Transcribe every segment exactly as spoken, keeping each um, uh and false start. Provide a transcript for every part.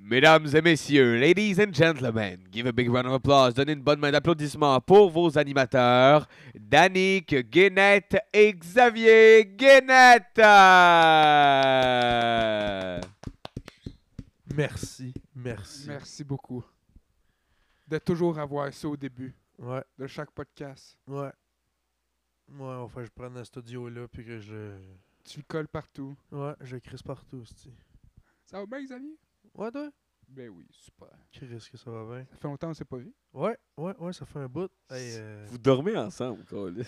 Mesdames et messieurs, ladies and gentlemen, give a big round of applause. Donnez une bonne main d'applaudissement pour vos animateurs, Danick Guénette et Xavier Guénette. Merci, merci. Merci beaucoup. De toujours avoir ça au début Ouais, de chaque podcast. ouais. Ouais, enfin, je prends ce studio-là, puis que je... Tu le colles partout. Ouais, je crisse partout, c'ti. Ça va bien, Xavier? Ouais, toi? Ben oui, super. Chris, que ça va bien. Ça fait longtemps qu'on s'est pas vu. Ouais, ouais, ouais, ça fait un bout. Hey, euh... Vous dormez ensemble, Colis.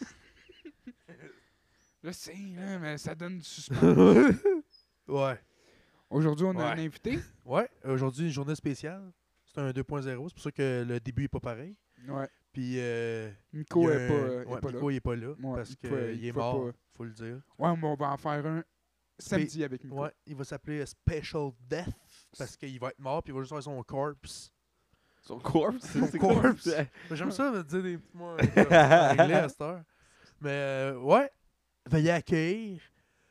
Je sais, hein, mais ça donne du suspense. ouais. Aujourd'hui, on a Ouais. un invité. Ouais, aujourd'hui, une journée spéciale. C'est un deux point zéro, c'est pour ça que le début est pas pareil. Ouais. Puis, euh... Nico il y a est pas, un- euh, est ouais, pas Nico, là. il est pas là, Ouais, parce il pouvait- qu'il il est pouvait mort, pas. faut le dire. Ouais, mais on va en faire un samedi avec Nico. Ouais, il va s'appeler Special Death, parce qu'il va être mort, puis il va juste avoir son corpse. Son corpse? Son c'est corpse. quoi? J'aime ça, me dire des petits mots en anglais à cette heure. Mais euh, ouais, veuillez accueillir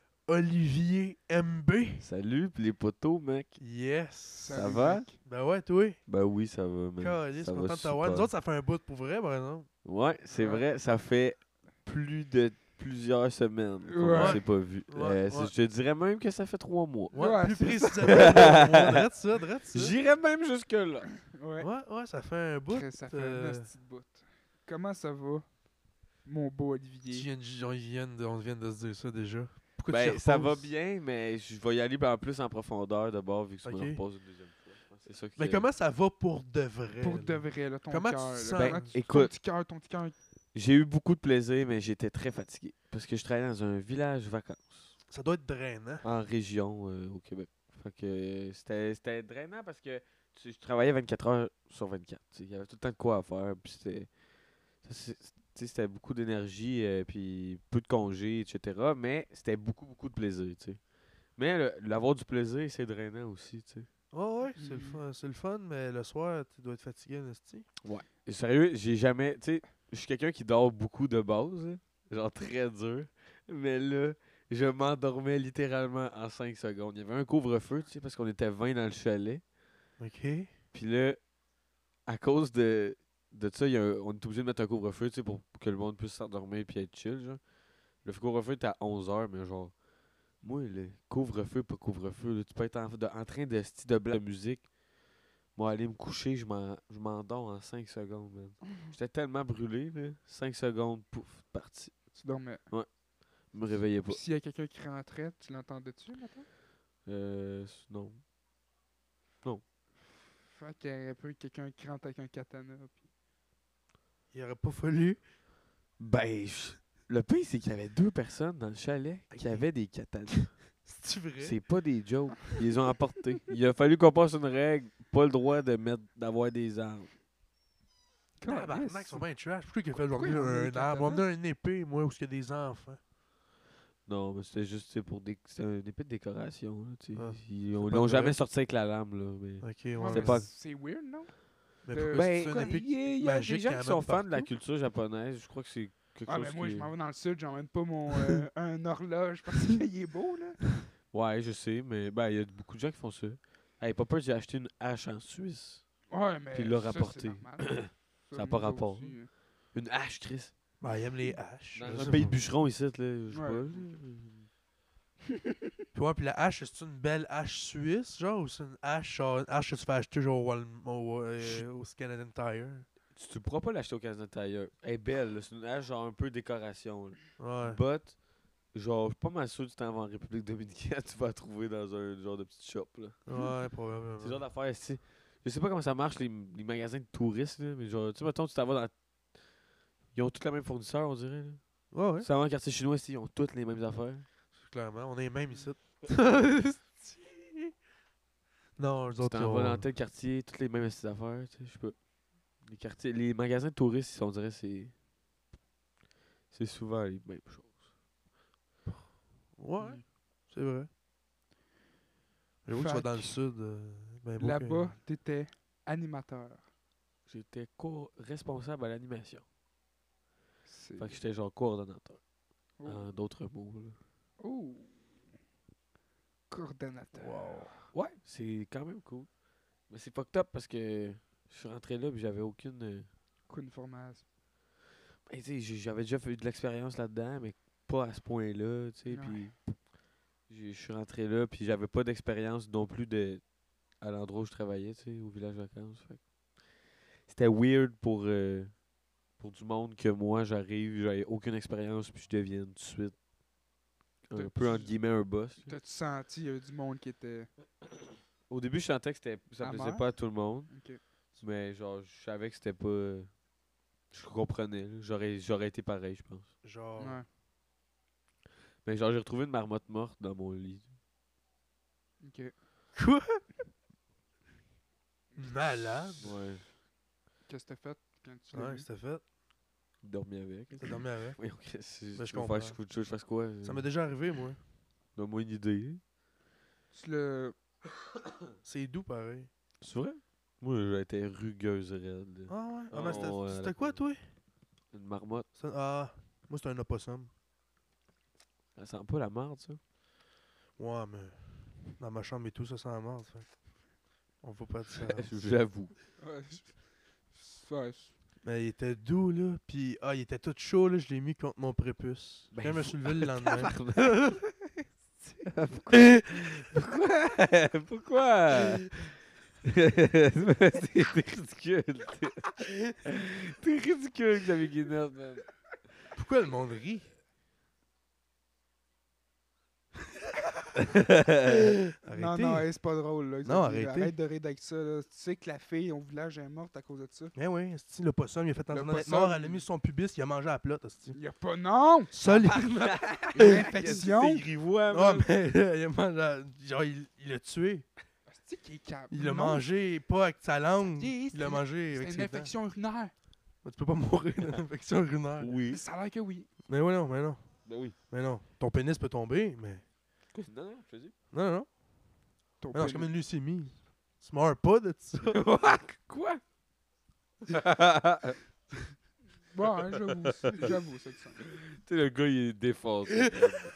Olivier M B. Salut, pis les poteaux, mec. Yes. Ça Salut, va? mec. Ben ouais, toi. Ben oui, ça va, man. Calice, Ça va content de t'avoir. Nous super. autres, ça fait un bout pour vrai, par exemple. Ouais, c'est Ouais. vrai, ça fait plus de plusieurs semaines qu'on Ouais. s'est pas vu. Ouais, Euh, c'est- ouais. Je te dirais même que ça fait trois mois. Ouais, Ouais, plus c'est précisément. Ouais, drette ça, drette ça. J'irais même jusque-là. Ouais. Ouais, ouais, ça fait un bout. Chris, ça fait euh, un esti de bout. Comment ça va, mon beau Tu Olivier? viens de- on vient de, on vient de se dire ça déjà. Pourquoi tu Ben, y ça va reposes? bien, mais je vais y aller en plus en profondeur d'abord, vu que tu Ok. me reposes une deuxième fois. Je pense que C'est ça qui Mais comment ça va pour de vrai? Pour là? de vrai, là, ton Comment tu cœur. te là, sens? comment Ben, tu- Ton écoute. petit cœur, ton petit cœur. J'ai eu beaucoup de plaisir, mais j'étais très fatigué. Parce que je travaillais dans un village vacances, Ça doit être drainant. en région euh, au Québec. Fait que euh, c'était c'était drainant parce que tu- je travaillais vingt-quatre heures sur vingt-quatre. tu sais. Il y avait tout le temps de quoi à faire. Puis c'était ça, c'est- tu sais, c'était beaucoup d'énergie, euh, puis peu de congés, et cetera. Mais c'était beaucoup, beaucoup de plaisir. tu sais. Mais le- l'avoir du plaisir, c'est drainant aussi. tu sais. Ouais, ouais, c'est le Mhm. fun, c'est le fun, mais le soir, tu dois être fatigué, Nasty. Et sérieux, j'ai jamais. Tu sais, je suis quelqu'un qui dort beaucoup de base, hein, genre très dur. Mais là, je m'endormais littéralement en cinq secondes. Il y avait un couvre-feu, tu sais, parce qu'on était vingt dans le chalet. Ok. Puis là, à cause de, de ça, il y a un- on est obligé de mettre un couvre-feu, tu sais, pour que le monde puisse s'endormir puis être chill, genre. Le couvre-feu était à onze heures, mais genre, moi, le couvre-feu, pas couvre-feu, là, tu peux être en, de- en train de, sti- de blague de musique. Moi, aller me coucher, je m'en- je m'endors en cinq secondes, man. J'étais tellement brûlé, là. cinq secondes, pouf, parti. Tu dormais. Je me réveillais pas. Puis s'il y a quelqu'un qui rentrait, tu l'entendais-tu, maintenant? Euh, s- non. Fait qu'il y aurait pu quelqu'un qui rentre avec un katana. Puis... Il aurait pas fallu. Ben, je- le pire, c'est qu'il y avait deux personnes dans le chalet qui Ok. avaient des katanas. C'est-tu vrai? C'est pas des jokes. Ils les ont apportés. Il a fallu qu'on passe une règle. Pas le droit de mettre d'avoir des armes. Tabarnak, ils sont bien trash. Pourquoi qu'il a fait Pourquoi aujourd'hui ils ont mis des un arbre? On katanas? a une épée, moi, où il y a des enfants. Non, mais c'était juste tu sais, pour des. C'était un épée de décoration. Là, tu sais. Ah, Ils ont- c'est ils pas l'ont vrai. jamais sorti avec la lame. Là, mais... Ok, Ouais, ouais. C'est mais pas- C'est weird, non? Mais de- pourquoi Ben, c'est une écoute, épée il y a, il y a magique des gens qui qui sont amène fans de la partout? culture japonaise. Je crois que c'est quelque Ah, chose mais moi, qui... je m'en vais dans le sud, j'emmène pas mon euh, un horloge parce qu'il est beau, là. Ouais, je sais, mais ben, il y a beaucoup de gens qui font ça. Hey, Popper, j'ai acheté une hache en Suisse. Ouais, mais. Puis il l'a ça, c'est rapporté. normal. Ça a pas nous rapport. autres aussi, hein. Une hache, Chris. Ben, il aime les haches. Dans Je un sais pays de pas. bûcherons ici, là, je sais Ouais. pas. là. Puis ouais, puis la hache, c'est une belle hache suisse, genre, ou c'est une hache, genre, une hache que tu fais acheter, genre, au, Walm- au, euh, au Canadian Tire? Tu, tu pourras pas l'acheter au Canada Tire. Elle est belle, là, c'est une hache genre un peu décoration. Là. Ouais. But, genre, je suis pas mal sûr que tu t'en vas en République Dominicaine, tu vas la trouver dans un genre de petit shop. Là. Ouais, probablement. C'est le genre d'affaire, tu sais. Je sais pas comment ça marche, les, les magasins de touristes, là, mais genre, tu sais, mettons, tu t'en vas dans. Ils ont tous le même fournisseur, on dirait. Là. Ouais, ouais, Tu t'en vas dans le quartier chinois, ici, ils ont toutes les mêmes affaires. clairement. On est même ici. non, eux Tu autres, ils t'en vas ont... dans tel quartier, toutes les mêmes petites affaires, tu sais, je sais pas. Les quartiers, les magasins de touristes, on dirait, c'est. C'est souvent les mêmes choses. Ouais, Mm. c'est vrai. J'avoue que tu vas Fait dans le que sud. euh, ben beau Là-bas, t'étais animateur. J'étais co-responsable à l'animation. C'est. Fait que j'étais genre coordonnateur. Oh. En d'autres mots. Là. Oh. Coordonnateur. que- Wow. Ouais, c'est quand même cool. Mais c'est fucked up parce que je suis rentré là et j'avais aucune. euh, Aucune formation. Ben, tu sais, j'ai- j'avais déjà fait de l'expérience là-dedans, mais pas à ce point-là, tu sais. Ouais. Puis j'ai- je suis rentré là, puis j'avais pas d'expérience non plus de à l'endroit où je travaillais, tu sais, au village vacances. Fait que c'était weird pour, euh, pour du monde que moi, j'arrive, j'avais aucune expérience, puis je devienne tout de suite un T'as- peu, entre tu- guillemets, un boss. là. T'as-tu senti, il y avait du monde qui était. Au début, je sentais que c'était, ça plaisait Amer? pas à tout le monde, Ok. mais genre, je savais que c'était pas... euh, Je comprenais, là. J'aurais, j'aurais été pareil, je pense. Genre. Ouais. Mais genre, j'ai retrouvé une marmotte morte dans mon lit. Ok. Quoi? Malade. Ouais, Qu'est-ce que t'as fait quand tu l'as Ouais, vu? c'était fait. dormi avec. T'as dormi avec. Oui, ok, si Ben, je tu veux comprends. faire que je fasse quoi? euh, Ça m'est déjà arrivé, moi. Donne-moi une idée. Tu l'as. C'est doux, pareil. C'est vrai? Moi, j'ai été rugueuse raide. là. Ah ouais? Ah, Ah, mais c'était ouais, c'était la- quoi, toi? Une marmotte. Ça- Ah, moi, c'était un opossum. Ça sent pas la marde, ça? Ouais, mais dans ma chambre et tout, ça sent la merde. Fait. On va pas dire ça. J'avoue. Ouais. je- Ouais. je- Mais il était doux, là. Puis, ah, il était tout chaud, là. Je l'ai mis contre mon prépuce. Ben, Quand je me suis levé le lendemain. Pourquoi? Pourquoi? T'es ridicule. T'es t'es ridicule, Xavier Guinette, man. Pourquoi le monde rit? Non, Arrêtez. non, hey, c'est pas drôle. Là, Non, Xavier, arrêtez. Arrête de rire avec ça. Là. Tu sais que la fille au village est morte à cause de ça. Eh oui, esti, le possum, il a fait en Le train d'être possum. mort, elle a mis son pubis, il a mangé à la plotte, esti. Il y a pas non! Solide. Une infection! C'est grivois, Ah, man. mais là, il a mangé, à- genre, il il l'a tué. C'est qui est capable? Il l'a Non, mangé pas avec sa langue, c'est- il l'a c'est- mangé avec C'est ses une dents. infection urinaire. Tu peux pas mourir d'une infection urinaire. Oui. Ça a l'air que oui. Mais ouais, non, mais non. Ben oui. Mais non. Ton pénis peut tomber, mais. Non, non, je te dis. Non, non, non. Ton Mais non, c'est pénis. comme une leucémie. Tu meurs pas de ça. Quoi? Bon, hein, j'avoue, c'est- j'avoue, c'est ça. Tu sais, le gars, il est défoncé.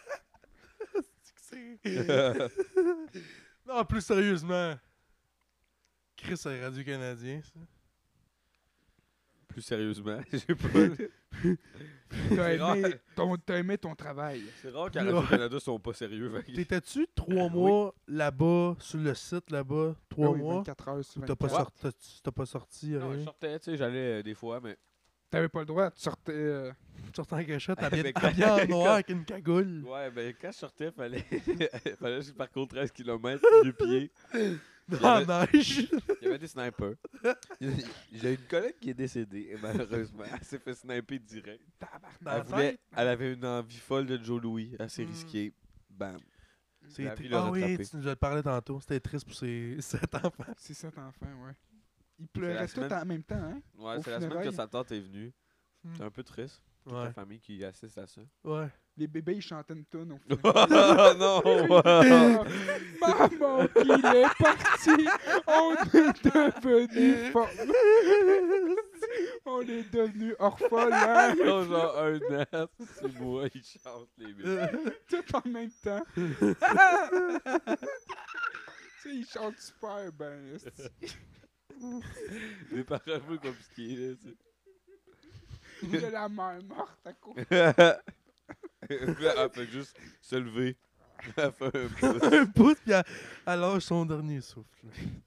Non, plus sérieusement. Chris, c'est Radio-Canadien, ça. Plus sérieusement, j'ai pas. T'as C'est rare. aimé, ton, t'as aimé ton travail. C'est rare qu'à Radio-Canada sont pas sérieux. fait que- T'étais-tu trois mois là-bas, sur le site là-bas? Trois Ah oui, mois? vingt-quatre heures sur Ou t'as pas, vingt-quatre. sorti, t'as- t'as pas sorti, Non, je rien? sortais, tu sais, j'allais euh, des fois, mais. T'avais pas le droit, tu sortais. euh, Tu sortais en cachette, habillé Avec- habillé en noir avec une cagoule. Ouais, ben quand je sortais, fallait, fallait que je parcours treize kilomètres du pied. Dans la neige. Il y avait des snipers. J'ai une collègue qui est décédée, et malheureusement. Elle s'est fait sniper direct. Tabarnak. Dans Elle, la voulait, tête? elle avait une envie folle de Joe Louis, assez Mm. risquée. Bam. C'est La tri- vie l'a Ah oui, rattrapé. tu nous as parlé tantôt. C'était triste pour ces sept enfants. C'est ça, ton enfant, ouais. Ils C'est la pleuraient tous semaine- en même temps, hein? Ouais, Au c'est la semaine que funérailles. sa tante est venue. Hmm. C'est un peu triste. Toute Ouais. la famille qui assiste à ça. Ouais. Les bébés, ils chantaient une tune au oh funérailles. non! Maman qu'il est parti, on est devenu fort. On est devenu orphelin. Ils ont genre un an, six mois, ils chantent les bébés. Tout en même temps. Tu sais, ils chantent super bien. esti. Des paroles un peu compliquées, là, tu sais. Il y a la mère morte à côté. Puis elle fait juste se lever. Elle fait un pouce. Un pouce, puis elle, elle lâche son dernier souffle.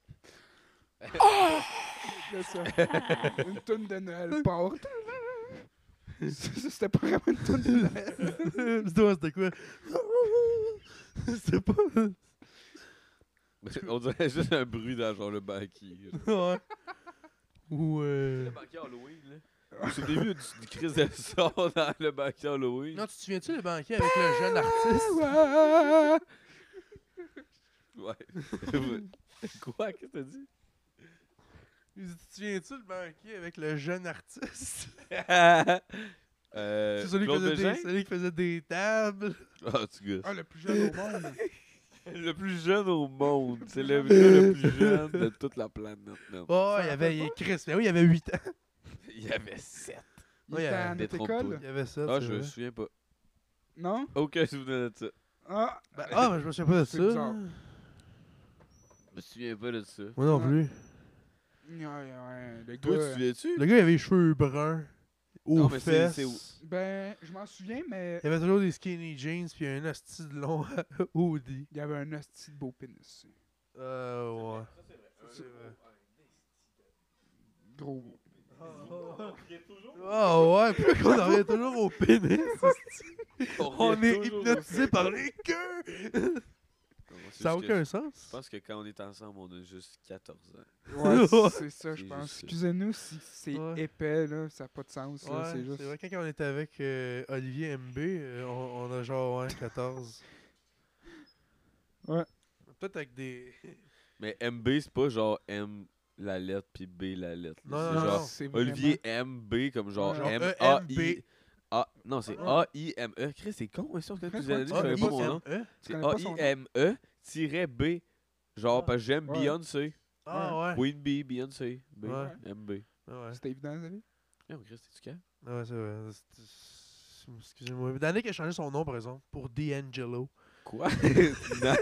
C'est ça. Une toune de Noël part. Ça, C'était pas vraiment une toune de Noël. C'est toi, c'était quoi? C'était pas... On dirait juste un bruit dans genre le banquier. Ouais. Ou euh... Le banquier Halloween, là. Vous vous souvenez-vous du, du crise de son dans le banquier Halloween? Non, tu te souviens-tu le banquier avec le jeune artiste? Ouais. Quoi? Qu'est-ce que t'as dit? Tu te souviens-tu le banquier avec le jeune artiste? euh, C'est celui qui, Claude faisait des, Bégin? celui qui faisait des tables. Ah, tu gosses. Ah, le plus jeune au monde. Le plus jeune au monde. C'est le gars le plus jeune de toute la planète. non. Oh, il y avait il- Chris. Mais oui, il y avait huit ans. Il y avait sept. Il Ouais, était euh, à notre détrompe-toi. école. Il y avait ça. Ah, c'est je me vrai. souviens pas. Non? Aucun souvenir de ça. Ah! Ben, ah, ben, je me souviens pas de C'est ça. bizarre. Je me souviens pas de ça. Moi non Ouais. plus. Ouais, ouais, le Toi, gars. tu te euh, souviens-tu? Le gars, il avait les cheveux bruns. Aux Non, mais c'est- fesses. c'est- Ben, je m'en souviens, mais Il avait toujours des skinny jeans puis un hostie de long hoodie. il y avait un hostie de beau pénis. Euh, ouais. C'est Gros. Ah ouais, pourquoi qu'on en revient toujours au pénis? On revient est toujours au- hypnotisé par les queues! C'est Ça n'a juste que aucun Je sens. pense que quand on est ensemble, on a juste quatorze ans. Ouais, c'est- c'est ça, je C'est pense. juste ça. Excusez-nous si c'est Ouais. épais, là, ça n'a pas de sens. là, Ouais, c'est juste. c'est vrai, quand on était avec euh, Olivier M B, euh, on, on a genre ouais, quatorze. Ouais. Peut-être avec des. Mais M B, c'est pas genre M la lettre puis B la lettre. Non, C'est non, genre non. c'est Olivier M B comme genre Ouais. Genre M E A M B. I A. Non, c'est Ouais. A I M E. Chris, c'est con, ça, on connaît plus années, je connais pas mon nom. A I M E? C'est connais A pas son I M E B. Genre, Ah. parce que j'aime Ouais. Beyoncé. Ah ouais. Queen Bee, Beyoncé. B, Ouais. M B. Ah ouais. C'était évident, Xavier? Eh, oh, Chris, t'es-tu calme? Ah ouais, c'est vrai. C'est- c'est- Excusez-moi. Danick a changé son nom, par exemple, pour D'Angelo. Quoi? Non.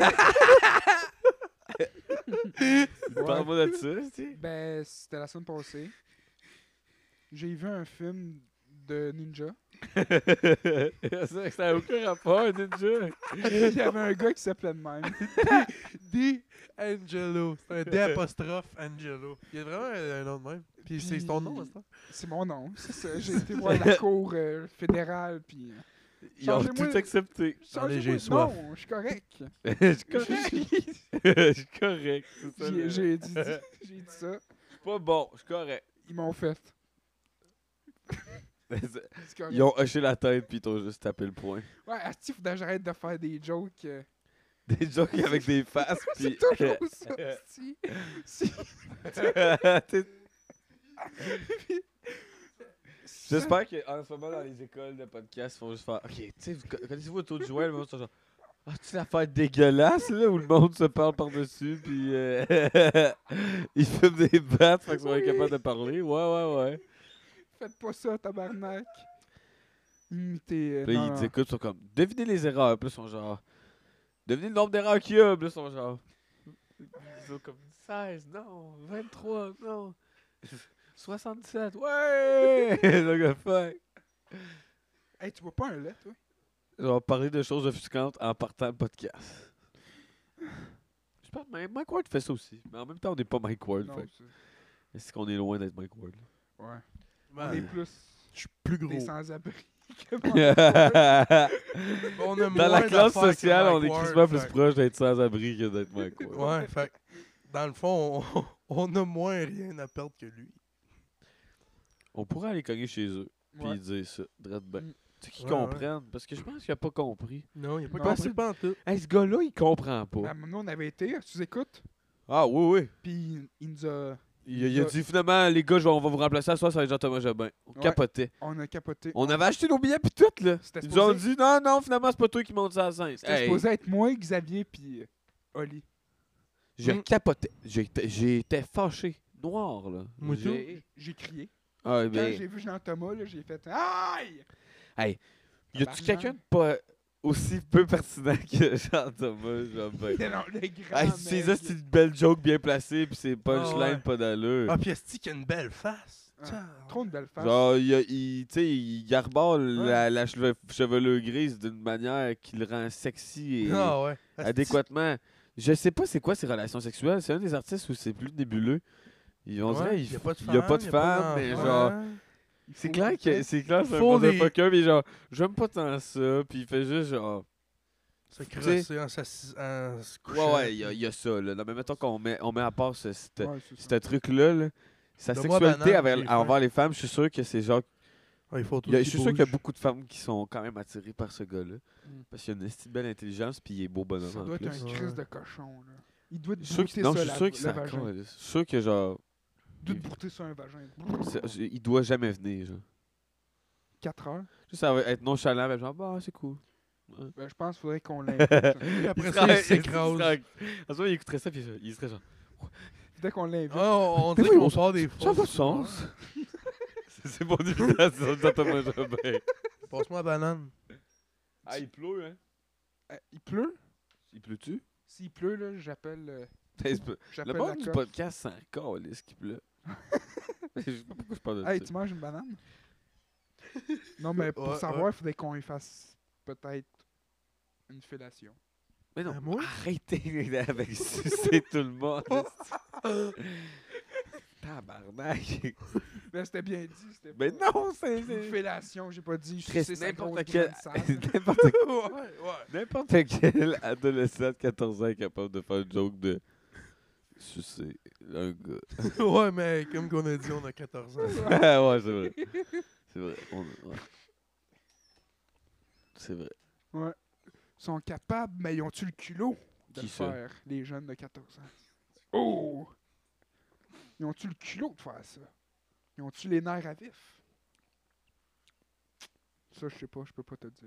Parle-moi de ça, tu sais. Ben, c'était la semaine passée. J'ai vu un film de ninja. Ça ça a aucun rapport, Ninja. Il y avait un gars qui s'appelait de même. D'Angelo. C'est un D apostrophe Angelo. Il y a vraiment un nom de même. Puis c'est Puis- ton nom, c'est ça? C'est mon nom, c'est ça. J'ai été voir la cour euh, fédérale, puis... euh, Ils ont Changez-moi- tout accepté. Allez, j'ai changez-moi- soif. Non, je suis correct. Je suis correct. Je suis correct. c'est ça, J'ai le- j'ai dit, j'ai dit ça. Je suis pas bon, je suis correct. Ils m'ont fait. C'est correct. Ils ont hoché la tête puis ils t'ont juste tapé le poing. Ouais, asti, faudrait que j'arrête de faire des jokes. euh. Des jokes avec des faces puis... C'est toujours ça, asti. Si. T'es- J'espère qu'en ce moment, dans les écoles de podcast, ils font juste faire OK, tu sais, vous- connaissez-vous autour de Joël? Le monde, c'est genre Ah, tu l'affaire dégueulasse, là, où le monde se parle par-dessus, puis euh, ils fument des battes, fait qu'ils sont incapables de parler. Ouais, ouais, ouais. Faites pas ça, tabarnak. Imitez. euh, Puis là, non, ils non. disent Écoute, ils sont comme Devinez les erreurs. Puis là, ils sont genre Devinez le nombre d'erreurs qu'il y a. Puis là, ils sont genre Ils sont comme seize, non. vingt-trois, non. soixante-sept, ouais! Le gars, fuck. Hey, tu vois pas un lait, toi? On va parler de choses offusquantes en partant le podcast. Je pense que Mike Ward fait ça aussi. Mais en même temps, on n'est pas Mike Ward. Non, Fait. c'est- Est-ce qu'on est loin d'être Mike Ward? Ouais. Ben, On est plus je suis plus gros. des sans-abri que Dans On a moins la classe d'affaires que sociale, on Mike est Ward, quasiment plus fait- proche d'être sans-abri que d'être Mike Ward. Ouais, fait que, dans le fond, on, on a moins rien à perdre que lui. On pourrait aller cogner chez eux. Puis Ouais. dire ça. Drette ben. Mm. Tu sais qu'ils Ouais, comprennent. Parce que je pense qu'il a pas compris. Non, il a pas Non. compris pas en tout. Hey, ce gars-là, il comprend pas. Ben, nous, on avait été, tu écoutes, Ah oui, oui. puis il nous a... Il, a- il a dit finalement, les gars, je vais- on va vous remplacer à soir, ça va être Jean-Thomas Jobin. On Ouais. capotait. On a capoté. On avait acheté nos billets puis tout, là. C'était Ils nous ont supposé- dit non, non, finalement, c'est pas toi qui monte ça à scène. C'était Hey, supposé être moi, Xavier, puis euh, Oli. je Mm. capotais. J'étais j'étais fâché. Noir, là. Moi J'ai- J'ai crié. Ah, Quand mais. j'ai vu Jean-Thomas, là, j'ai fait « Aïe! Hey, y a-tu Tabarnak. quelqu'un de pas aussi peu pertinent que Jean-Thomas Jobin? » Non, le grand Hey, mec. c'est ça, c'est une belle joke bien placée, puis c'est punchline Ah ouais. pas d'allure. Ah, puis est-ce qu'il a une belle face? Ah, Tiens. Trop une belle face. Genre, il, a- il, tu sais, il arbore la, la cheve- chevelure grise d'une manière qui le rend sexy et Ah ouais. adéquatement. Je sais pas c'est quoi ses relations sexuelles. C'est un des artistes où c'est plus nébuleux. Il, on dirait il il n'y a pas de il y a pas de femme, mais genre. Il C'est faut clair qu'il que fasse- c'est clair que c'est un faut des- motherfucker, mais genre, j'aime pas tant ça, puis il fait juste genre. Se Tu sais- crosser en, s'assis- en se couchant. Ouais, ouais, il y, a- il y a ça, là. Non, mais mettons qu'on met, on met à part ce, cette- Ouais, c'est ça. ce truc-là, là. Sa Donne-moi sexualité banane, envers, j'ai faim. envers les femmes, je suis sûr que c'est genre. Ah, il faut tout il y a- je qu'il suis sûr qu'il y a bouge. beaucoup de femmes qui sont quand même attirées par ce gars-là. Mm. Parce qu'il a une esti de belle intelligence, puis il est beau bonhomme Ça en doit plus. être un Ouais. crise de cochon, là. Il doit te Je suis sûr brouter que- non, ça, je suis la- sûr que le c'est vagin. encore. Je suis sûr que genre. Il doit te brouter sur un vagin. c'est- Il doit jamais venir, genre. quatre heures. Juste ça va être nonchalant, mais genre, bah, c'est cool. Ouais. Ben, je pense qu'il faudrait qu'on l'invite. Puis après Il ça, serait- il s'écrase. serait- En ce moment, il écouterait ça, puis il serait genre. Dès qu'on l'invite. Ah, on on dirait Oui, qu'on on- sort des Ça a pas de fausses sens. C'est c'est mon imitation de Thomas Jobin. Passe-moi la banane. Ah, il pleut, hein? Euh, il pleut. Il pleut-tu? S'il pleut, là, j'appelle euh, Hey, c'est pas- Le J'appelle monde la du coche. podcast s'en calisse qui pleut. Je sais pas pourquoi je parle de Hey, ça. tu manges une banane? Non, mais pour Ouais, savoir, ouais. il faudrait qu'on y fasse peut-être une fellation. Mais non, À moi? arrêtez avec sucer tout le monde. Tabarnak. Mais c'était bien dit, c'était Mais pas- non, c'est... Une c'est- fellation, j'ai pas dit Chris, sucer sa n'importe grosse quel... graine sale. n'importe ouais, ouais. N'importe quel adolescent de quatorze ans est capable de faire une joke de sucer un gars. Ouais, mais comme qu'on a dit, on a quatorze ans. ouais, c'est vrai. C'est vrai. On- ouais. C'est vrai. Ouais. Ils sont capables, mais ils ont-tu le culot de Qui le ça? faire, les jeunes de quatorze ans? Oh! Ils ont-tu le culot de faire ça? Ils ont-tu les nerfs à vif? Ça, je sais pas, je peux pas te dire.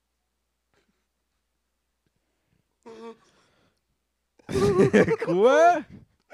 Quoi?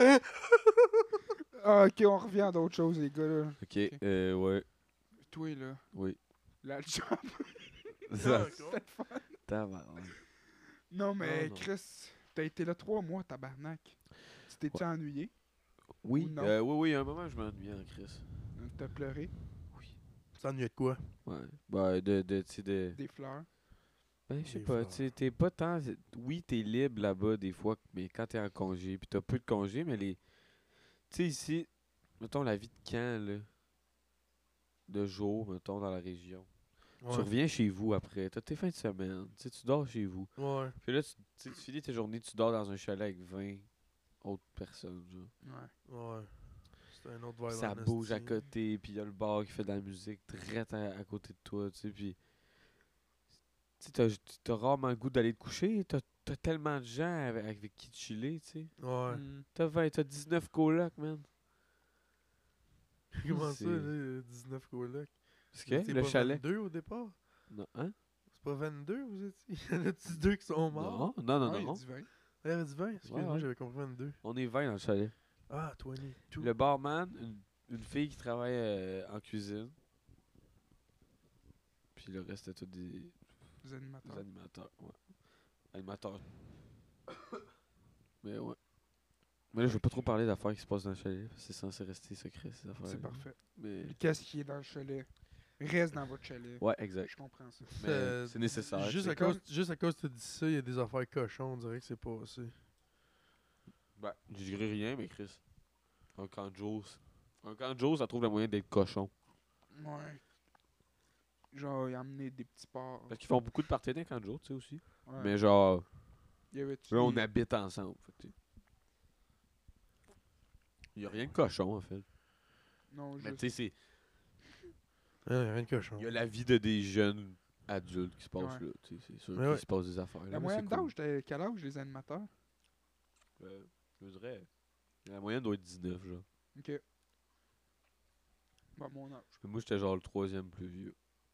Ah, ok, on revient à d'autres choses, les gars, là. Ok, euh, ouais. Toi, là. Oui. La job. Ça, D'accord. C'était le fun. tabarnak. Non, mais non. Chris, t'as été là trois mois, tabarnak. Tu t'es-tu ennuyé? Oui, Ou non? euh, oui, oui, à un moment, je m'ennuyais en Chris. T'as pleuré? Ça ennuie de quoi? Ouais. Bah, de, de, tu sais, de... Des fleurs? Ben, je sais Des pas, fleurs. tu sais, t'es pas tant... Oui, t'es libre là-bas, des fois, mais quand t'es en congé, pis t'as peu de congés, mais les... Tu sais, ici, mettons, la vie de camp, là, de jour, mettons, dans la région. Ouais. Tu reviens chez vous après, t'as tes fins de semaine, tu sais, tu dors chez vous. Ouais. Puis là, tu, tu sais, tu finis tes journées, tu dors dans un chalet avec vingt autres personnes, genre. Ouais. Ouais. C'est un autre vibe. Ça en bouge à esti. côté, puis il y a le bar qui fait de la musique direct à, à côté de toi, tu sais, puis... Tu sais, t'as- t'as rarement le goût d'aller te coucher, t'as t'as tellement de gens avec, avec qui chiller, tu sais. Ouais. Mm. T'as vingt, t'as dix-neuf colocs, man. Comment ça, C'est- là, dix-neuf colocs? Parce que C'est le pas chalet... vingt-deux au départ? Non, hein? C'est pas vingt-deux, vous étiez? Il y en a-tu deux qui sont morts? Non, non, non, Ouais, il non. dit vingt. Il y avait du vingt? Excuse-moi, ouais. j'avais compris vingt-deux. On est vingt dans le chalet. Ah, vingt-deux. Le barman, une, une fille qui travaille euh, en cuisine. Puis le reste, c'était tous des, Des des animateurs. animateurs. Ouais. Animateurs. Mais ouais. Mais là, je vais pas trop parler d'affaires qui se passent dans le chalet. parce que C'est censé rester secret, ces affaires. C'est parfait. Mais... Qu'est-ce qui est dans le chalet? Reste dans votre chalet. Ouais, exact. Je comprends ça. Mais Euh, c'est nécessaire. Juste tu à, sais. comme- cause, juste à cause que tu dis ça, il y a des affaires cochons, on dirait que c'est pas assez. Ben, je dirais rien, mais Chris. Un camp de Joe's. Un camp de Joe's, ça trouve le moyen d'être cochon. Ouais. Genre, il a amené des petits porcs. Parce qu'ils font beaucoup de parties dans le camp de Joe's, tu sais, aussi. Ouais. Mais genre, Il y avait là, on habite ensemble. Fait que, tu sais. Il y a rien de cochon, en fait. Non, Mais juste... tu sais, c'est... Ah, rien de cochon. Il y a la vie de des jeunes adultes qui se passe Ouais. là. tu sais, C'est sûr Mais qu'il ouais. se passe des affaires. là, La mais moyenne c'est cool. d'âge, t'as quel âge les animateurs? Euh, je dirais. La moyenne doit être dix-neuf, genre. Ok. Bah, mon âge. Moi, j'étais genre le troisième plus vieux.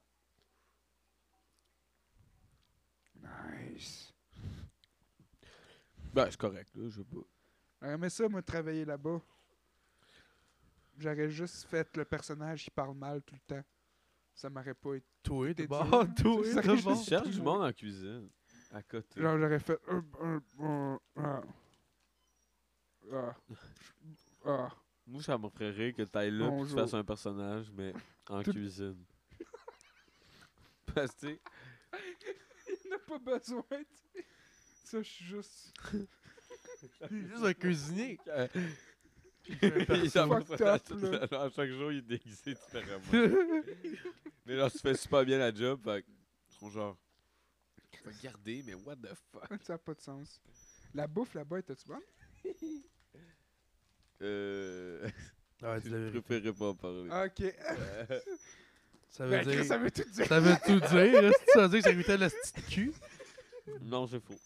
Nice. Ben, c'est correct, là, je sais pas. J'aurais aimé ça, moi, travailler là-bas. J'aurais juste fait le personnage qui parle mal tout le temps. Ça m'aurait pas été... Toi, T'es de bord, dur. toi, Ça de serait bord. Je juste- cherche du monde en cuisine. À côté. Genre, j'aurais fait... euh, euh, euh, ah. Ah. Ah. Moi, ça me ferait rire que t'ailles là et que tu Bonjour. fasses un personnage, mais en Tout- cuisine. Parce que, tu sais, Il n'a pas besoin, tu sais. Ça, je suis juste... C'est juste un cuisinier. euh, Il fait un il perso. s'en va fucked faire up, la- là. la- à chaque jour, il est déguisé différemment. Mais là, tu fais super bien la job, fait que, ils sont genre, je vais garder, mais what the fuck? Ça n'a pas de sens. La bouffe là-bas, était-tu bonne? Euh. Ah, dis la Je vérité. préférerais pas en parler. Ah, ok. Euh, Ça veut Ben, Chris, dire. ça veut tout dire. Ça veut tout dire, là. Ça veut dire que ça goûtait la petite cul. non, c'est faux.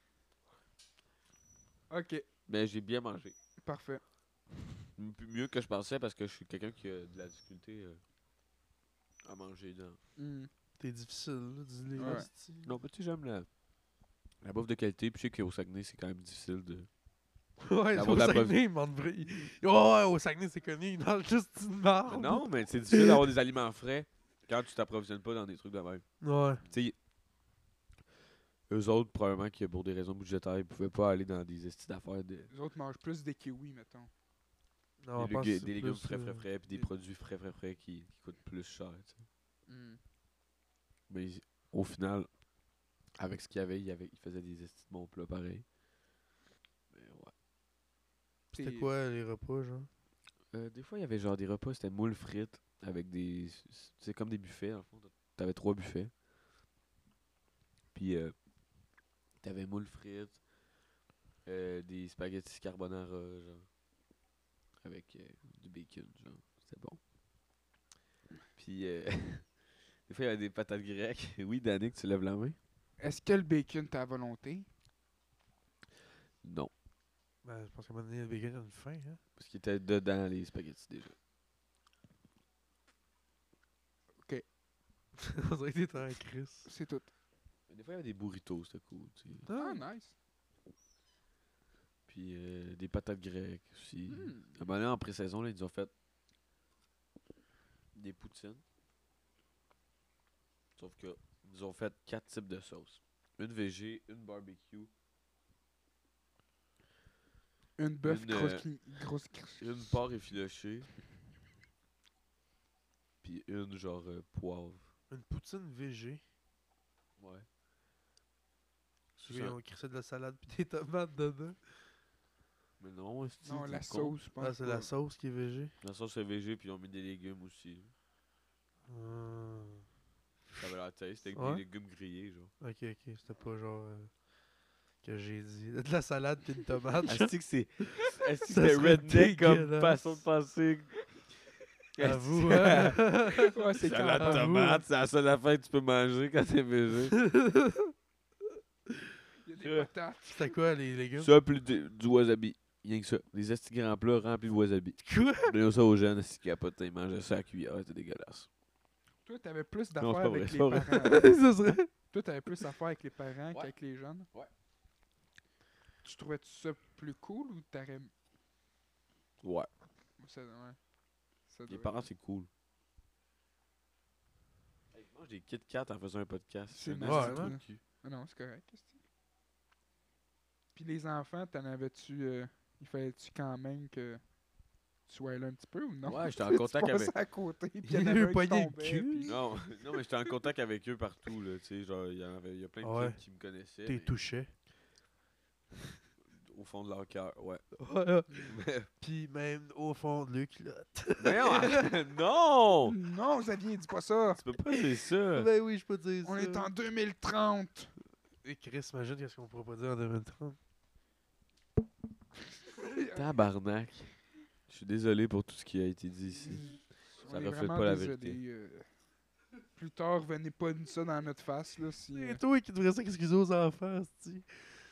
Ok, Mais j'ai bien mangé. parfait. M- Mieux que je pensais parce que je suis quelqu'un qui a de la difficulté euh, à manger dans. Hmm. T'es difficile, là, dis-le. Ouais. hostie. Non, mais tu sais, j'aime la, la bouffe de qualité. Puis je sais qu'au Saguenay, c'est quand même difficile de. Ouais, La au bouffe de la Saguenay, il demande vrai. Oh, ouais, au Saguenay, c'est connu. Il mange juste une Mais marde. non, mais c'est difficile d'avoir des aliments frais quand tu t'approvisionnes pas dans des trucs de même. Ouais. Tu sais, eux autres, probablement que pour des raisons budgétaires, ils pouvaient pas aller dans des estis d'affaires de. Les autres mangent plus des kiwis, mettons. Non, des, je pense lég- que c'est des légumes plus, frais, euh, frais, frais, puis des des- produits frais, frais, frais qui, qui coûtent plus cher, tu sais. Hmm. Mais ils- au final, avec ce qu'il y avait, il, y avait, il faisait des estis de bons plats pareil. Mais ouais. C'était T'es- quoi les repas, genre? Euh, des fois, il y avait genre des repas, c'était moules frites avec des. C'est comme des buffets, dans le fond. T'avais trois buffets. Puis, euh, t'avais moules frites, euh, des spaghettis carbonara, genre. Avec euh, du bacon, genre. C'était bon. Puis, euh, des fois, il y avait des patates grecques. Oui, Danick, tu lèves la main? Est-ce que le bacon t'as à volonté? Non. Ben, je pense qu'à un moment donné, le bacon a une fin, hein? Parce qu'il était dedans les spaghettis déjà. On dirait que t'es en crise. C'est tout. Mais des fois, il y avait des burritos, c'était cool, tu sais. Ah, nice. Puis euh, des patates grecques aussi. Hmm. À un moment donné, en pré-saison, là, ils nous ont fait des poutines. Sauf que ils nous ont fait quatre types de sauces. Une végé, une barbecue, Une bœuf Une, grosse, euh, qui- grosse cri- une porc effilochée, puis une genre euh, poivre. Une poutine végé. Ouais. Tu Ça, veux, ça- on crissait de la salade pis des tomates dedans. Mais non, est-ce Non, la con? sauce, je pense. Ah, c'est pas. la sauce qui est végé. La sauce est végé, puis ils ont mis des légumes aussi. Ah. Ça avait l'air taste, avec Ouais. des légumes grillés, genre. Ok, ok, c'était pas genre. euh, que j'ai dit. De la salade pis une tomate. Est-ce que c'est. Est-ce que Ça c'est serait redneck comme dégueulasse. façon de penser? Avoue, hein? Ouais, c'est Salade quand Avoue. tomate, c'est la seule affaire que tu peux manger quand t'es végé. il y a des patates. C'était quoi les légumes? Ça, plus du, du wasabi. Rien que ça. Des esti grands plats remplis de wasabi. Quoi? Donnez ça aux jeunes, esti capote, ils mangeaient ça à la cuillère, c'était dégueulasse. Toi, t'avais plus Non, d'affaires c'est pas avec vrai, les c'est pas vrai. parents. Ça serait. Toi, t'avais plus d'affaires avec les parents Ouais. qu'avec les jeunes. Ouais. Tu trouvais-tu ça plus cool ou t'aurais. Ouais. Ça, ouais. Ça Les doit- parents, c'est cool. Hey, je mange des Kit Kat en faisant un podcast. C'est un nice, esti ouais, trou de hein. cul. Ah non, c'est correct. qu'est-ce que c'est? Puis les enfants, t'en avais-tu. euh, il fallait-tu quand même que tu sois là un petit peu ou non? Ouais, j'étais en Tu contact passais avec- à côté, puis il Il y en lui avait a un qui pogné le tombait, cul. puis- Non, non, mais j'étais en contact avec eux partout, là. Tu sais, genre, il y, en avait- il y a plein de Ouais. kids qui me connaissaient. T'es mais touché. Au fond de leur cœur, ouais. Ouais. Mais- Pis même au fond de le culotte. Voyons, non! Non, Xavier, dis pas ça! Tu peux pas dire ça. Ben oui, je peux dire ça. On est en deux mille trente! Et Chris, imagine qu'est-ce qu'on pourrait pas dire en deux mille trente. Tabarnak. Je suis désolé pour tout ce qui a été dit ici. On Ça est reflète vraiment pas la désolé, vérité. euh, Plus tard, venez pas dire ça dans notre face, là, si... euh, C'est toi qui devrais s'excuser aux enfants, c'ti.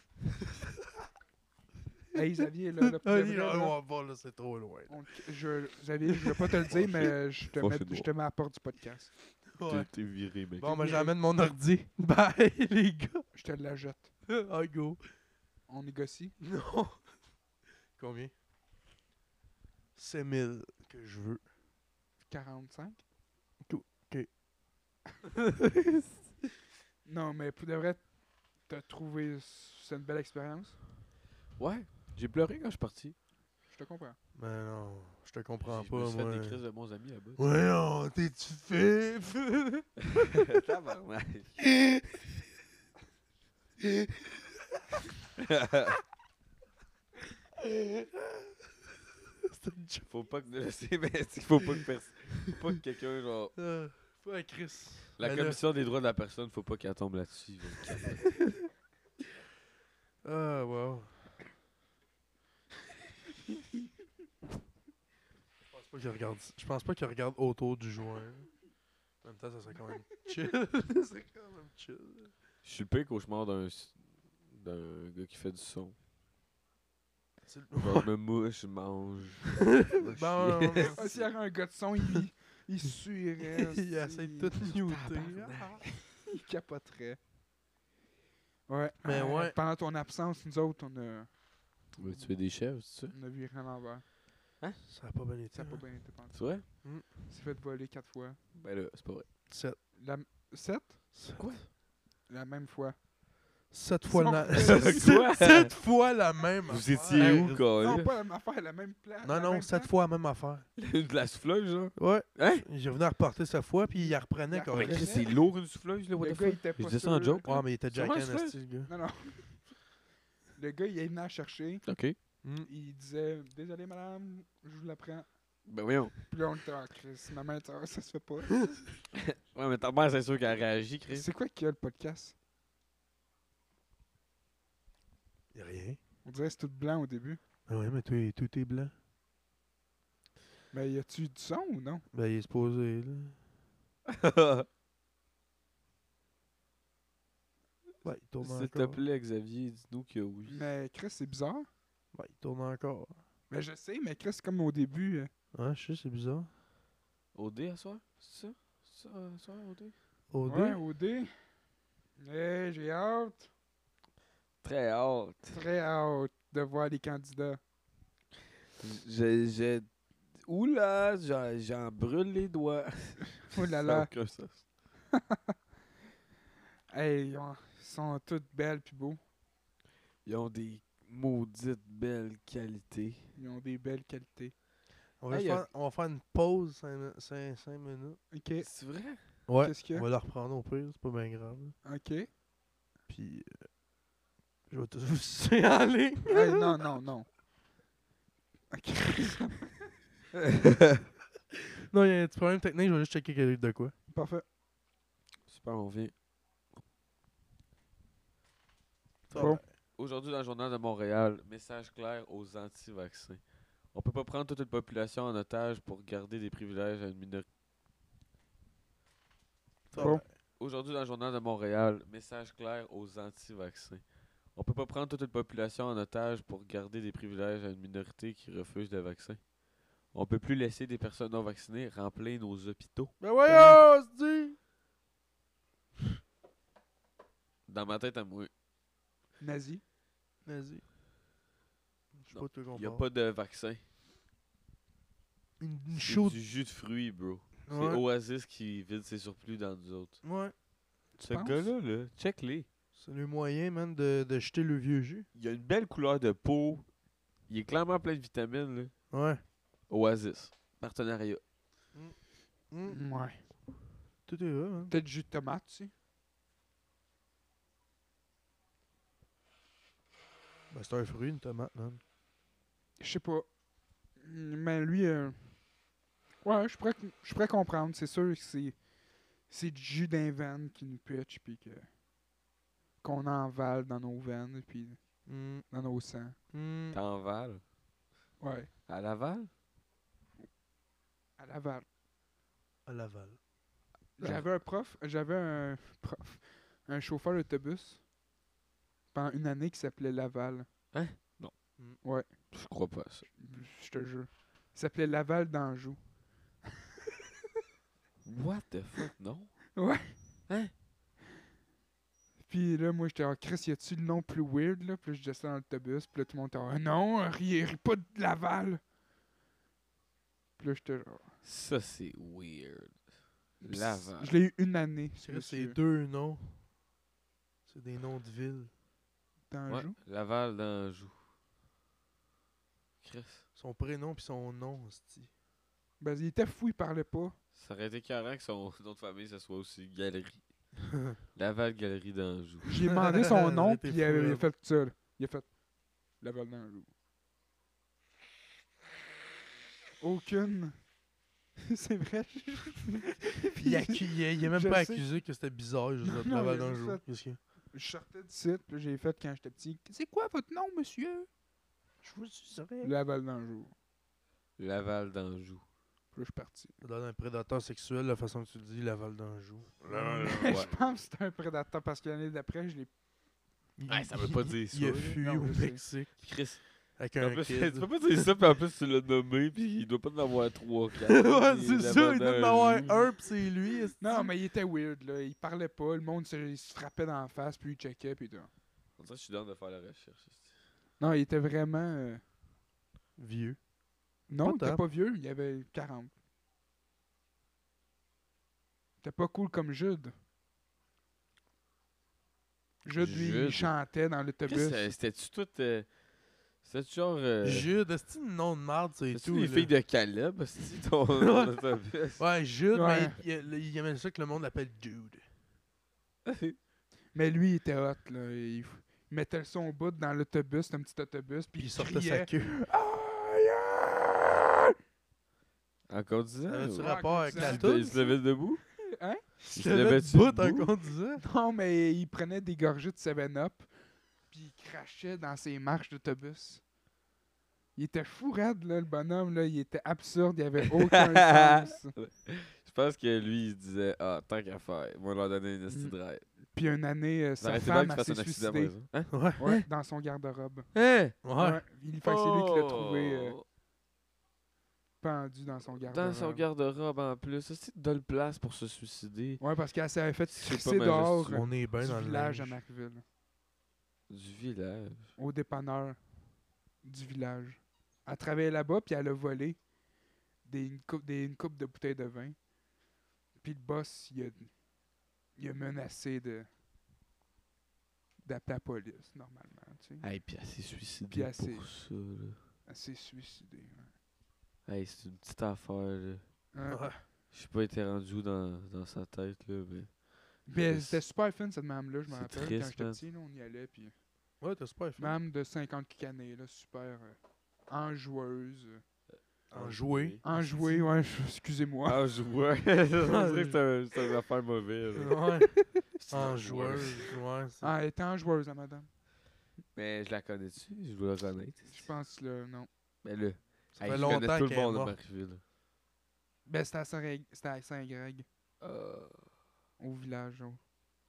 Hey, Xavier, là, là, pour Ah, de il vrai, est là, loin, bon, là, c'est trop loin. on te- je, Xavier, je vais pas te le dire, mais je te, mets, Prochaine je te mets à la porte du podcast. Ouais. T'es viré, mec. Bon, ben j'amène mon ordi. Bye, les gars. Je te la jette. Ah, go. On négocie. Non. Combien? cinq mille que je veux. quarante-cinq? Ok. Non, mais pour de vrai, t'as trouvé... C'est une belle expérience? Ouais, j'ai pleuré quand je suis parti. Je te comprends. Ben non, je te comprends Je pas, me suis moi. fait des crises de bons amis là-bas. Ouais, non, t'es-tu fif? Tabarnak. C'était une joke. Faut pas que c'est mais c'est- faut pas que pers- faut pas que quelqu'un genre Ah, ouais, Chris. la Ben là- commission des droits de la personne, faut pas qu'elle tombe là-dessus. ils vont capoter. Ah, wow. Je pense pas qu'il regarde. Je pense pas qu'il regarde autour du joint. En même temps, ça serait quand même chill. Ça serait quand même chill. Je suis le pire cauchemar d'un d'un gars qui fait du son. C'est Genre, je me mouche, je mange. Bon, chier. merci. Ah, s'il y avait un gars de son, il, il suirait. Il essaie de tout muter. Tabarnak. Il capoterait. Ouais. Mais euh, ouais. Pendant ton absence, nous autres, on a, Tu veux tuer des chèvres, c'est ça? on a viré à l'envers. Ça a pas bien été. Ça n'a pas hein. bien été pensé. C'est vrai? Il s'est fait voler quatre fois. Ben là, c'est pas vrai. Sept. La... Sept? Sept. Quoi? La même fois. Sept fois, Son- la... Quoi? sept, sept fois la même Vous affaire. étiez où, Non, quoi? pas la même affaire, la même place. Non, non, sept fois la même affaire. De la souffleuse, genre? Ouais. Hein? J'ai venu à reporter cette fois, puis il la reprenait Il quand la Mais même. reprenait. Chris, c'est lourd, une souffleuse, là, what Le the gars, il fuck? était Je pas dis ça en sûr. joke. Ouais, mais il était C'est jacké vrai, en c'est vrai? esti, le gars. Non, non. Le gars, il est venu à chercher. Ok. Hmm. Il disait « Désolé, madame, je vous la prends. Ben voyons. » Puis là, on était « Ah, Chris, ma mère, ça, ça se fait pas. Ouais, mais ta mère, c'est sûr qu'elle réagit, » Chris. C'est quoi qu'il y a, le podcast? Y'a rien. On dirait que c'est tout blanc au début. Ah ouais, mais toi, tout est blanc. Mais y a-tu du son ou non? Ben, il est supposé, là. Ouais, il tourne S'il te encore. plaît, Xavier, dis-nous que oui. Mais Chris, c'est bizarre. Ouais, il tourne encore. Mais je sais, mais Chris, c'est comme au début. euh, Ouais, je sais, c'est bizarre. O D à soir? C'est ça? C'est ça, à soir, O D? O D? Ouais, au dé. Eh, j'ai hâte. Très hâte. Très hâte de voir les candidats. J'ai. j'ai... Oula, j'en, j'en brûle les doigts. Oh là Ça a là. aucun sens. Hey, ils ont- ils sont toutes belles puis beaux. Ils ont des maudites belles qualités. Ils ont des belles qualités. On va, Hey, faire, euh, on va faire une pause cinq minutes. Ok, C'est vrai? Ouais, Qu'est-ce qu'il y a? on va la reprendre au pire, c'est pas bien grave. ok. Puis, euh, je vais te vous en ligne. Hey, non, non, non. Ok. Non, il y a un petit problème technique, je vais juste checker quelque- de quoi. Parfait. Super, on vient. Ça Bon. va. Aujourd'hui, dans le journal de Montréal, message clair aux anti-vaccins. On peut pas prendre toute une population en otage pour garder des privilèges à une minorité. Ça Bon. va. Aujourd'hui, dans le journal de Montréal, message clair aux anti-vaccins. On peut pas prendre toute une population en otage pour garder des privilèges à une minorité qui refuse le vaccin. On peut plus laisser des personnes non vaccinées remplir nos hôpitaux. Ben voyons, c'est dit! Dans ma tête à moi, Nazi. Vas-y. Je sais Non, pas tout il y a comprendre. pas de vaccin. Une, une C'est shoot. du jus de fruits, bro. C'est Ouais. Oasis qui vide ses surplus dans nous autres. Ouais. Ce penses? gars-là, là, check-les. C'est le moyen, man, de, de jeter le vieux jus. Il a une belle couleur de peau. Il est clairement plein de vitamines, là. Ouais. Oasis. Partenariat. Mm. Ouais. Tout est là, man. Peut-être jus de tomate aussi. Ben, c'est un fruit, une tomate, man. Je sais pas. Mais lui, euh, ouais, je pourrais, je pourrais comprendre. C'est sûr que c'est, c'est du jus d'un veine qui nous pitch, puis que, qu'on envale dans nos veines, puis Mm. dans nos sangs. Mm. T'en Val. Ouais, À Laval? à Laval. À Laval. J'avais un prof, j'avais un prof, un chauffeur d'autobus pendant une année qui s'appelait Laval. Hein? Non. Mm. Ouais, Je crois pas à ça. je te jure. Il s'appelait Laval d'Anjou. What the fuck? Non? Ouais. Hein? Puis là, moi, j'étais, ah, Chris, y a-tu le nom plus weird, là? Puis là, je descends dans l'autobus, puis là, tout le monde était, ah, non, ris, ris pas de Laval. Puis là, j'étais genre. Ça, c'est weird. Pis Laval. Je l'ai eu une année. ce C'est c'est monsieur. deux noms. C'est des noms de villes. D'Anjou. Ouais, Laval d'Anjou. Chris. Son prénom puis son nom, hostie. Ben, il était fou, il parlait pas. Ça aurait été carré que son nom de famille, ça soit aussi Galerie. Laval Galerie d'Anjou. J'ai demandé son nom, T'es puis il, a- fou, il a là. fait ça. là. Il a fait Laval d'Anjou. Aucune. C'est vrai. Puis il, a, il, a, il a même Je pas sais. accusé que c'était bizarre, juste Non, de non, Laval il a d'un juste jour. fait- Qu'est-ce qu'il y a? Je sortais du site, puis j'ai fait quand j'étais petit. C'est quoi votre nom, monsieur? Je vous dirais. Laval d'Anjou. Laval d'Anjou. Puis là, je suis parti. Ça donne un prédateur sexuel, la façon que tu le dis, Laval d'Anjou. Je pense que c'était un prédateur parce que l'année d'après, je l'ai. Il- Ouais, ça veut pas dire Il a ça, là. fui Non, au je sais. Mexique Chris. avec En un plus, kid. tu peux pas dire ça, puis en plus, tu l'as nommé, puis il doit pas en avoir trois, quatre. Ouais, c'est Laval ça, il doit en avoir d'Anjou. un, pis c'est lui. esti. Non, mais il était weird, là. Il parlait pas. Le monde se, il se frappait dans la face, puis il checkait, puis tout. On dirait que je suis dans de faire la recherche. Non, il était vraiment. euh, Vieux. Non, Pas il était tant. pas vieux. Il avait quarante. Il était pas cool comme Jude. Jude, lui, il Jude. chantait dans Chris, l'autobus. euh, C'était-tu tout. euh, C'était-tu genre. euh, Jude, c'est une nom de marde, c'est C'était-tu tout. les là. filles de Caleb, c'est ton ton autobus? Ouais, Jude, Ouais. mais il, il, il aimait ça que le monde l'appelle Jude. Mais lui, il était hot, là. Il, f- il mettait le son au bout dans l'autobus, c'était un petit autobus, puis Puis il il sortait criait. sa queue. Aïe! Encore disant? Ça avait-tu ou- Ouais, rapport comme avec ça. la Il se- toune? il se levait debout? Hein? Il Il se se levait levait-tu debout debout? en conduisant. Non, mais il prenait des gorgées de seven up, puis il crachait dans ses marches d'autobus. Il était fou raide, là, le bonhomme, là. Il était absurde, il avait aucun sens. Je pense que lui, il se disait, ah, tant qu'à faire, on va leur donner une esti Mm. de rêve. Puis une année, euh, Ça sa aurait été bien femme qu'il a fasse s'est un accident, par suicidée. exemple. Hein? Ouais. Ouais, dans son garde-robe. Hein? Ouais. Ouais. Il, fait que c'est lui qui l'a trouvé euh, Oh! pendu dans son garde-robe. Dans son garde-robe en plus. Ça, c'est une bonne place pour se suicider. Ouais, parce qu'elle s'avait fait C'est pas crisser dehors majestueux. euh, On est bien du dans le village à linge. Marqueville. Du village. Au dépanneur du village. Elle travaillait là-bas, puis elle a volé des, une, coupe, des, une coupe de bouteilles de vin. Puis le boss, il a, il a menacé de d'appeler la police, normalement, tu sais. Hey, puis elle s'est suicidée Puis elle s'est- pour ça, là. Elle s'est suicidée. Ouais. Hey, c'est une petite affaire, là. Hein? Ouais. Je sais pas été rendu où dans, dans sa tête, là, mais... Puis elle- Triste. c'était super fun, cette madame-là, je me C'est rappelle. triste, Quand j'étais man. petit, là, on y allait, puis... Ouais, t'as super fait. Madame de cinquante quelques années, là, super euh, enjoueuse. euh, En jouer. Enjouée, ouais, je- excusez-moi. Ah, je vois. On dirait que c'est un- c'est une affaire mauvaise. là. Ouais. C'est En un joueuse. Ouais. c'est- Ah, elle était enjoueuse, la madame. Mais je la connais-tu? Je dois la connaître. Je pense, là, non. Mais là, Ça hey, fait je longtemps connais tout le qu'elle est monde de morte. Marqueville. Ben, c'était à Saint- c'était à Saint-Greg, Euh, au village. oh.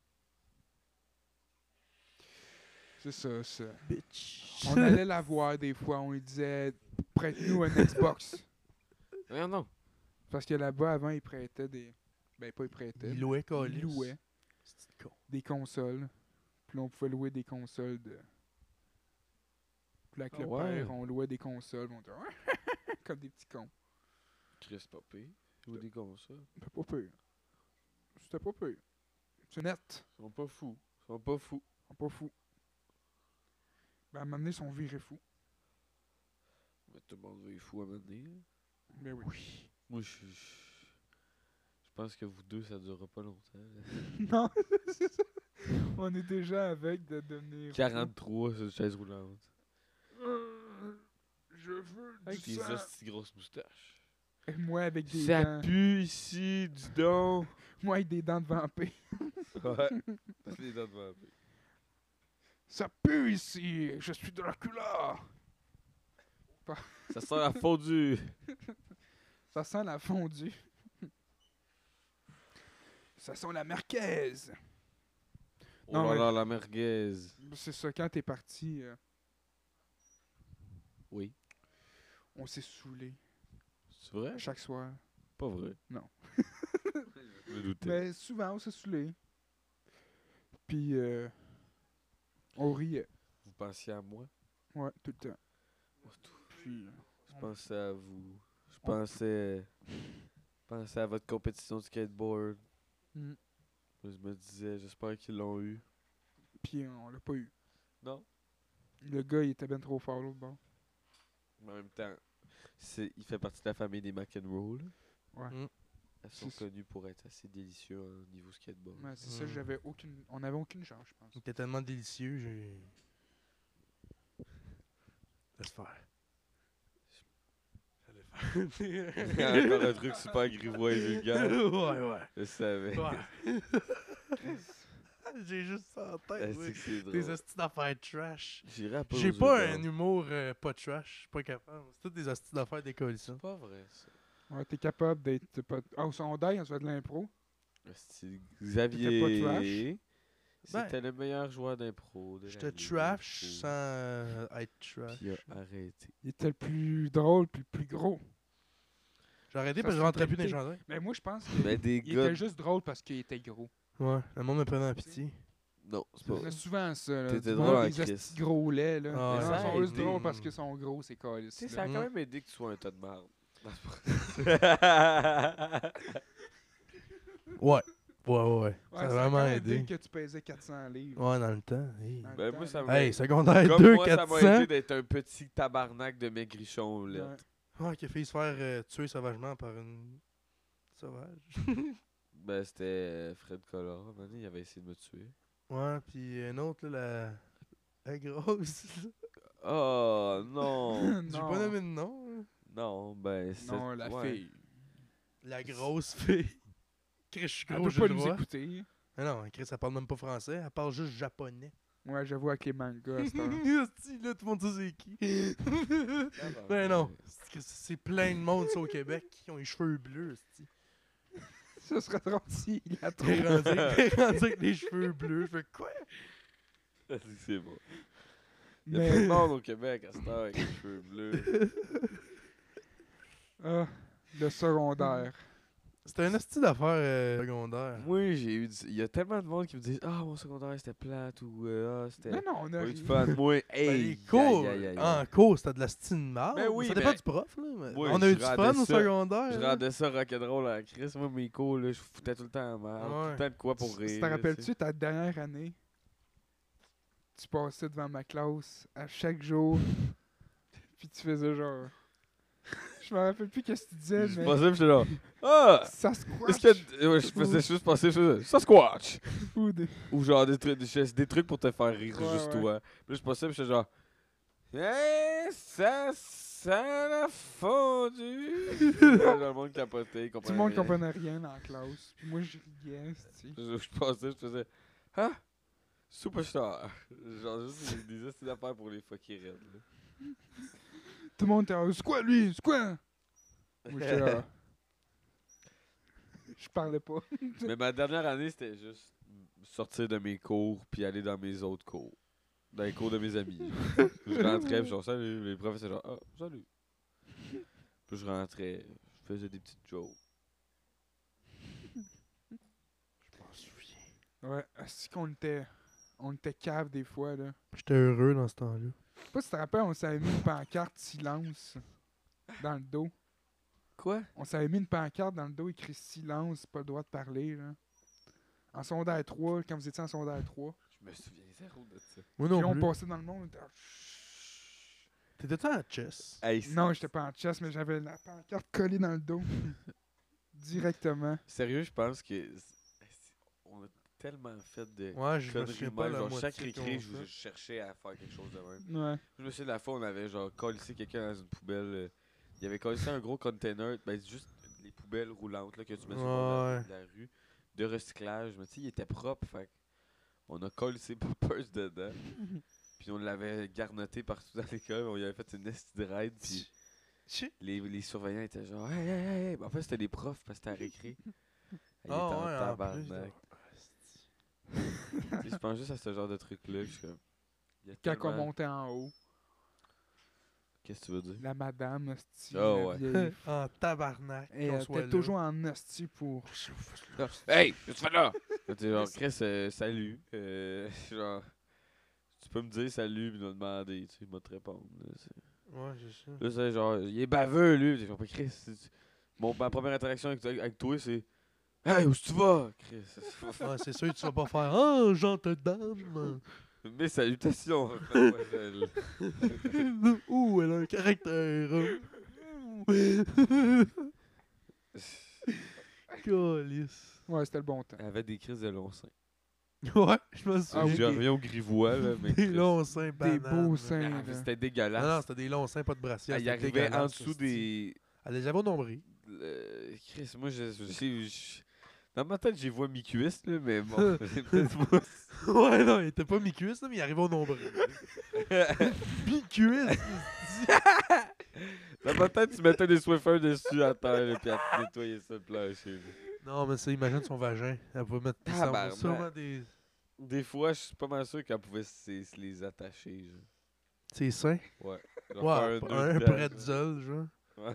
C'est ça, ça. Bitch. On allait la voir des fois, on lui disait « Prête-nous un Xbox Voyons non. ». Parce que là-bas, avant, ils prêtaient des... Ben, pas ils prêtaient. Il louait, Ils câlisse. louaient C'est con. des consoles. Puis là, on pouvait louer des consoles de... Puis là, avec Ah le ouais. père, on louait des consoles. On était comme des petits cons. Chris Popé. Ou des comme ça. C'était pas pire. C'était pas pire. C'est net. Ils sont pas fous. Ils sont pas fous. Ils sont pas fous. Ben, à un moment donné, ils sont virés fous. Mais tout le monde va être fou à un moment donné, là. Ben oui. Moi, je je- je pense que vous deux, ça durera pas longtemps. là. Non, c'est ça. On est déjà avec de devenir... fous. quarante-trois sur une chaise roulante. Euh, Je veux Avec du des sang. hosties grosses moustaches. Et moi avec des Ça dents. pue ici, du don. Moi avec des dents de vampire. Ouais. Les dents de vampire. Ça pue ici. Je suis Dracula. Ça sent la fondue. Ça sent la fondue. Ça sent la merguez. Oh Non, là mais- là, la merguez. C'est ça, quand t'es parti, euh, Oui. on s'est saoulé C'est vrai? chaque soir. Pas vrai. Non. Je me doutais. Mais souvent, on s'est saoulé. Puis, euh, on riait. Vous pensiez à moi? Ouais, tout le temps. Moi, c'est tout. Puis, euh, Je pensais à vous. Je On- pensais. Je pensais à votre compétition de skateboard. mm, Je me disais, j'espère qu'ils l'ont eu. puis euh, on l'a pas eu. Non. Le gars, il était ben trop fort, l'autre bord. Mais en même temps, c'est, il fait partie de la famille des McEnroe. là. Ouais. Mm. Elles sont C'est ça. connues pour être assez délicieux au niveau skateboard. Ouais, c'est ça, Mm. j'avais aucune... On avait aucune chance, je pense. C'était tellement délicieux, j'ai. Laisse faire. J'allais Il y a faire. encore un truc super grivois et vulgaire. ouais, ouais. Je savais. Ouais. J'ai juste ça en tête. Est-ce oui. que c'est drôle? Des hosties d'affaires trash. J'irai à J'ai Pause pas de un Dents. humour euh, pas trash. Je suis pas capable. C'est toutes des hosties d'affaires décollissants. C'est pas vrai, ça. Ouais, t'es capable d'être... Pas... Ah, au secondaire, on se fait de l'impro. C'est Xavier. trash? C'était le meilleur joueur d'impro. de J'étais l'année trash d'impro. sans euh, être trash. Puis il a arrêté. Il était le plus drôle puis le plus gros. J'ai arrêté Ça, parce que je c'est rentrais plus dans les qualité. jardins. Mais moi, je pense qu'il Mais des il gars. était juste drôle parce qu'il était gros. Ouais, le monde me prenait en pitié. Non, c'est pas C'est vrai. souvent ça. Là. T'étais Du drôle monde, en les Christ. hosties gros laits. Là. Ah, Les gens ça sont a juste aidé. drôles parce qu'ils sont gros, c'est calices. Tu sais, ça a Mm. quand même aidé que tu sois un tas de merde. Non, c'est pas vrai. Ouais. Ouais, ouais, ouais. Ouais, Ça a ça vraiment quand même aidé. que tu pesais quatre cents livres. Ouais, dans le temps. Hey, Dans le Ben, temps, moi, ça là. m'a- hey secondaire Comme deux, moi, ça m'a quatre aidé cents. d'être un petit tabarnak de maigrichon, là. Ouais. Ouais, qui a failli se faire euh, tuer sauvagement par une sauvage. Ben, c'était euh, Fred Collard. À un moment donné, il avait essayé de me tuer. Ouais, puis un autre, là, la, la grosse. Oh, non. J'ai Non. pas nommé de nom. hein. Non, ben, c'est... Non, la ouais. fille. La grosse fille. Chris, je suis Elle gros, peut j'ai pas le nous droit. écouter. Mais non, Chris, elle parle même pas français. Elle parle juste japonais. Ouais, j'avoue avec les mangas à cette heure. Hostie, là, tout le monde sait c'est qui. Ben non. C'est- C'est plein de monde, ça, au Québec, qui ont les cheveux bleus, hostie. Ça serait drôle si il a trop. T'es rendu, t'es rendu avec les cheveux bleus. Je fais quoi? C'est bon. Il y a Mais. plein de monde au Québec à cette heure avec les cheveux bleus. Ah, le secondaire. C'était un hostie d'affaires euh, secondaire. Moi, j'ai eu... du- Il y a tellement de monde qui me disent « Ah, mon secondaire, c'était plate » ou euh, « Ah, c'était... Mais non, on a pas eu de rien. fun. » Moi, Ben, hey, les cours, aïe, aïe, aïe, en aïe. cours, c'était de la style marde. Ben oui, ça dépend mais- du prof, là. mais Moi, on a eu je du fun rendais au ça- secondaire. Je là. rendais ça rock'n'roll à Chris. Moi, mes cours, là, je foutais tout le temps en mal. Tout Ouais. le temps de quoi pour Tu rire. te là, rappelles-tu, ta dernière année, tu passais devant ma classe à chaque jour, puis tu faisais genre. Je me rappelle plus qu'est-ce que tu disais, Je mais. passais, puis j'étais là « Ah! Ça se Est-ce que... Ouais, je faisais juste passer, je faisais « Ça squatch! » Ou des... Ou genre des trucs, des, des trucs pour te faire rire, Ouais, juste ouais. toi. Puis là, je passais, puis j'étais genre « Hey, ça, ça l'a fondu! » Là, le monde capotait, il Tout le comprenait monde rien. comprenait rien dans la classe. Puis moi, je riais, c'ti. Je, je passais, je faisais « Ah! Superstar! » Genre juste des, des astuces d'affaires pour les fucker raides, là. Tout le monde était là, c'est quoi lui? C'est quoi? Moi, j'étais là. Je parlais pas. Mais ma dernière année, c'était juste sortir de mes cours puis aller dans mes autres cours. Dans les cours de mes amis. Je rentrais, puis genre, salut. Les profs étaient genre, ah, salut. Puis je rentrais, je faisais des petites jokes. Je m'en souviens. Ouais, est-ce qu'on était. On était cave des fois, là. J'étais heureux dans ce temps-là. Je sais pas si tu te rappelles, on s'avait mis une pancarte silence dans le dos. Quoi? On s'avait mis une pancarte dans le dos écrit silence, pas le droit de parler, là. En secondaire trois, quand vous étiez en secondaire trois. Je me souviens zéro de ça. Moi Puis non là, on plus. passait dans le monde. on était là, T'étais-tu en chess? Hey, c'est- Non, j'étais pas en chess, mais j'avais la pancarte collée dans le dos. Directement. Sérieux, je pense que. c'est- On a tellement fait de. Ouais, je me conneries souviens de pas même. la Genre, moitié chaque récré, qu'on je, fait. je cherchais à faire quelque chose de même. Ouais. Je me souviens de la fois, on avait genre collé quelqu'un dans une poubelle. euh, Il avait collé un gros container, ben juste les poubelles roulantes là, que tu mets sur le bord de la, Ouais. de la rue, de recyclage. Mais tu sais, il était propre, fait que on a collé ses poppers dedans. Puis on l'avait garnoté partout dans l'école, on y avait fait une esti de raid, puis Chi- les, les surveillants étaient genre hey, hey, hey, hey. Ben, en fait, c'était des profs parce que c'était à récré. Il était Ah en ouais, en tabarnak. plus. Tu sais, je pense juste à ce genre de truc-là. puis je suis comme, il y a Quand on tellement- montait en haut, Qu'est-ce que tu veux dire? la madame, hostie, Ah la ouais. vieille, En tabarnak. et qu'on elle soit était là. toujours en hostie pour... Hey, qu'est-ce que tu fais là? T'es genre, Chris, euh, salut. Euh, genre, tu peux me dire salut, puis me demander, tu sais, il va te répondre. Là, c'est- Ouais, c'est ça. là, c'est genre, il est baveux, lui. J'ai genre, mais Chris, c'est- mon, ma première interaction avec, avec toi, c'est hey, où est-ce que tu vas? Chris, Ouais, c'est sûr que tu vas pas faire Ah, j'entends dame. mes salutations, mademoiselle. Ouh, elle a un caractère. Calice. Ouais, c'était le bon temps. Elle avait des crises de long sein. Ouais, je me Ah souviens. oui. Je reviens au grivois, là, mais Des Chris, longs seins Des bananes. beaux là. seins, ah, là. c'était Non, dégueulasse. non, c'était des longs seins, pas de brassière. Elle y c'était arrivait en dégueulasse, dessous hostie. des. Elle les avait au nombril. Euh, Chris, moi, je, je- j'ai- je- dans ma tête, j'y vois mi-cuisse, là, mais bon, j'ai peut-être pas. Ouais, non, il était pas mi-cuisse, là, mais il arrivait au nombril. Mi-cuisse. Dans ma tête, tu mettais des Swiffer dessus à terre, là, puis à nettoyer ça le plancher. là. Non, mais ça, imagine son vagin. Elle pouvait mettre ça, Tabarnak. sûrement des. Des fois, je suis pas mal sûr qu'elle pouvait se, se les attacher. Genre. Ses seins. Ouais. Genre Ouais, faire un, un nœud dedans, pretzel, genre. genre.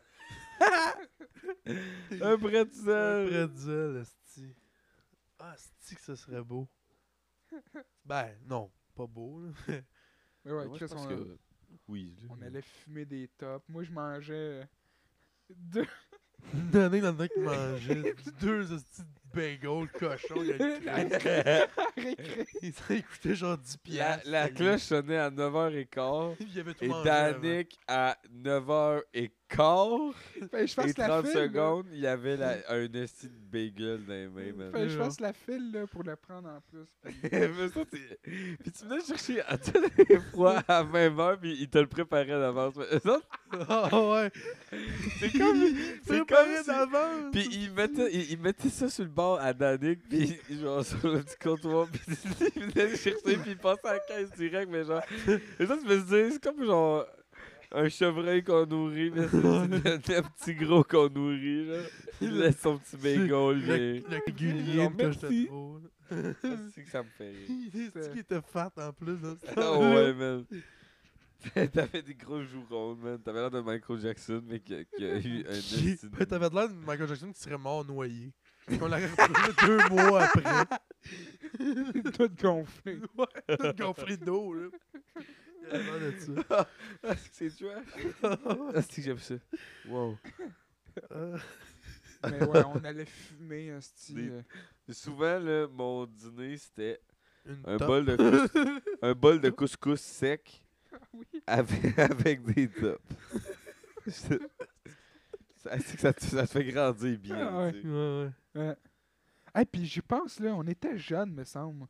Un pretzel! Un pretzel, esti. Ah, esti que ça serait beau. Ben, non, pas beau, là. Mais ouais, Moi, je Chris, pense on, que oui. là. on allait fumer des tops. Moi, je mangeais deux, Une année, il y en a qui mangeait deux esti de bagel cochon. Il, a... Récré. il s'est coûté genre dix La, piastres. la cloche sonnait à neuf heures quinze Il y avait tout et mangé avant. Danick à neuf heures quinze Fallait que je et fasse la trente file. là. secondes, il y avait la, un esti de bagel dans les mains, man. Fallait que je fasse la file là, pour le prendre en plus. puis- Mais ça, t'es- puis tu venais chercher à tous les fois à vingt heures, puis il te le préparait d'avance. Mais eux autres, Ah ouais. c'est comme. C'est comme Préparé si- d'avance. Puis il mettait, il, il mettait ça sur le bord à Danick, puis genre sur le petit comptoir, puis il venait le chercher, puis il passait à la caisse direct, mais genre. Et ça, tu me dis, c'est comme genre. Un chevreuil qu'on nourrit, mais c'est un petit- un petit gros qu'on nourrit, là. Il laisse son petit bagel, Le, lui. le régulier Genre, de que j'étais merci. trop. C'est que ça me fait rire. C'est qui était fat en plus. Là, Oh ouais, man. T'avais des gros joues rondes, man. T'avais l'air de Michael Jackson, mais qui a, qui a eu un Qui- esti de- Ouais, T'avais l'air de Michael Jackson qui serait mort noyé. On l'aurait retrouvé deux mois après. Tout gonflé. Ouais, tout gonflé d'eau, là. Il a l'air de ça. Ah, c'est tu vois? Ah, c'est que j'aime ça. Wow. Euh, Mais ouais, on allait fumer, hostie. Des- euh. Souvent, là, mon dîner, c'était une un top. bol de cous- un bol de couscous sec Oui. avec, avec des tops. ça, c'est que ça, te- ça te fait grandir bien. Ah ouais. tu sais. Ouais, ouais. Ouais. Hey, puis j'y pense, là, on était jeunes, me semble.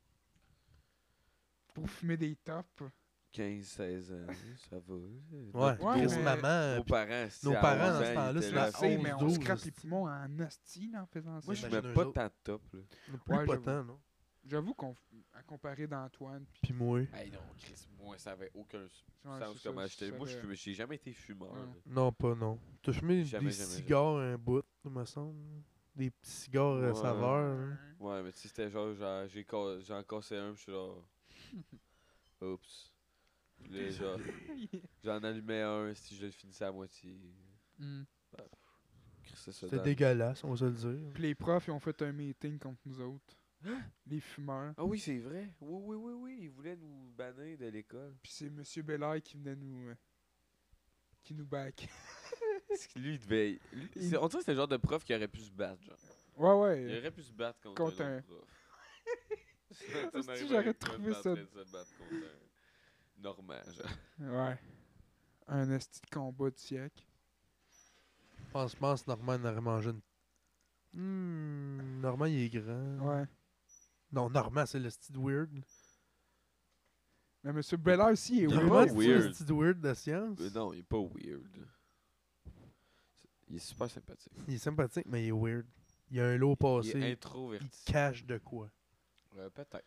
Pour fumer des tops. quinze seize ans, ça va. Ouais, Ouais, Chris, mais- maman. Nos puis parents, si nos à parents, onze dans ce ans, temps-là, ils c'est étaient la là. Je sais, onze, mais on douze, se crape les hostie. poumons en hostie là, en faisant ça. Moi, je Imagine mets eux pas autres. tant de top, là. plus Ouais, pas j'avoue. tant, non? J'avoue qu'on, à comparer d'Antoine, puis Puis moi. Hey non, Chris, moi, ça avait aucun Ouais, sens c'est comment ça, j'étais. ça Moi, je avait- fumais- j'ai jamais été fumeur. Ouais. là. Non, pas non. T'as fumé Jamais, des jamais, cigares un bout, il me semble. Des petits cigares à Ouais. saveur. hein. Ouais, mais tu sais, c'était genre, genre, j'ai ca- j'en cassais un, puis je suis là. Oups. Puis là, genre, j'en allumais un si je le finissais à moitié. Hmm. Crissais ça C'était dans- dégueulasse, on va se le dire. Puis les profs, ils ont fait un meeting contre nous autres. Les fumeurs. Ah oui, c'est vrai. Oui, oui, oui, oui. Ils voulaient nous bannir de l'école. Puis c'est M. Belair qui venait nous. euh, qui nous back. Parce que lui, il devait. lui, Il- c'est- on dirait que c'était le genre de prof qui aurait pu se battre, genre. Ouais, Il ouais. aurait pu se battre contre, Contre un un- autre prof. Hostie, j'aurais trouvé ça- En train de se battre contre un Normand, genre. Ouais. Un esti de combat du siècle. Je pense, je pense que Normand aurait mangé une. Hmm, Normand, il est grand. Ouais. Non, Normand, c'est le style weird. Mais M. Belair aussi, il est Il est weird. pas Normand, weird. c'est le style weird de science. Mais non, il est pas weird. Il est super sympathique. Il est sympathique, mais il est weird. Il a un lot Il passé. est Il, introverti. cache de quoi. Ouais, peut-être.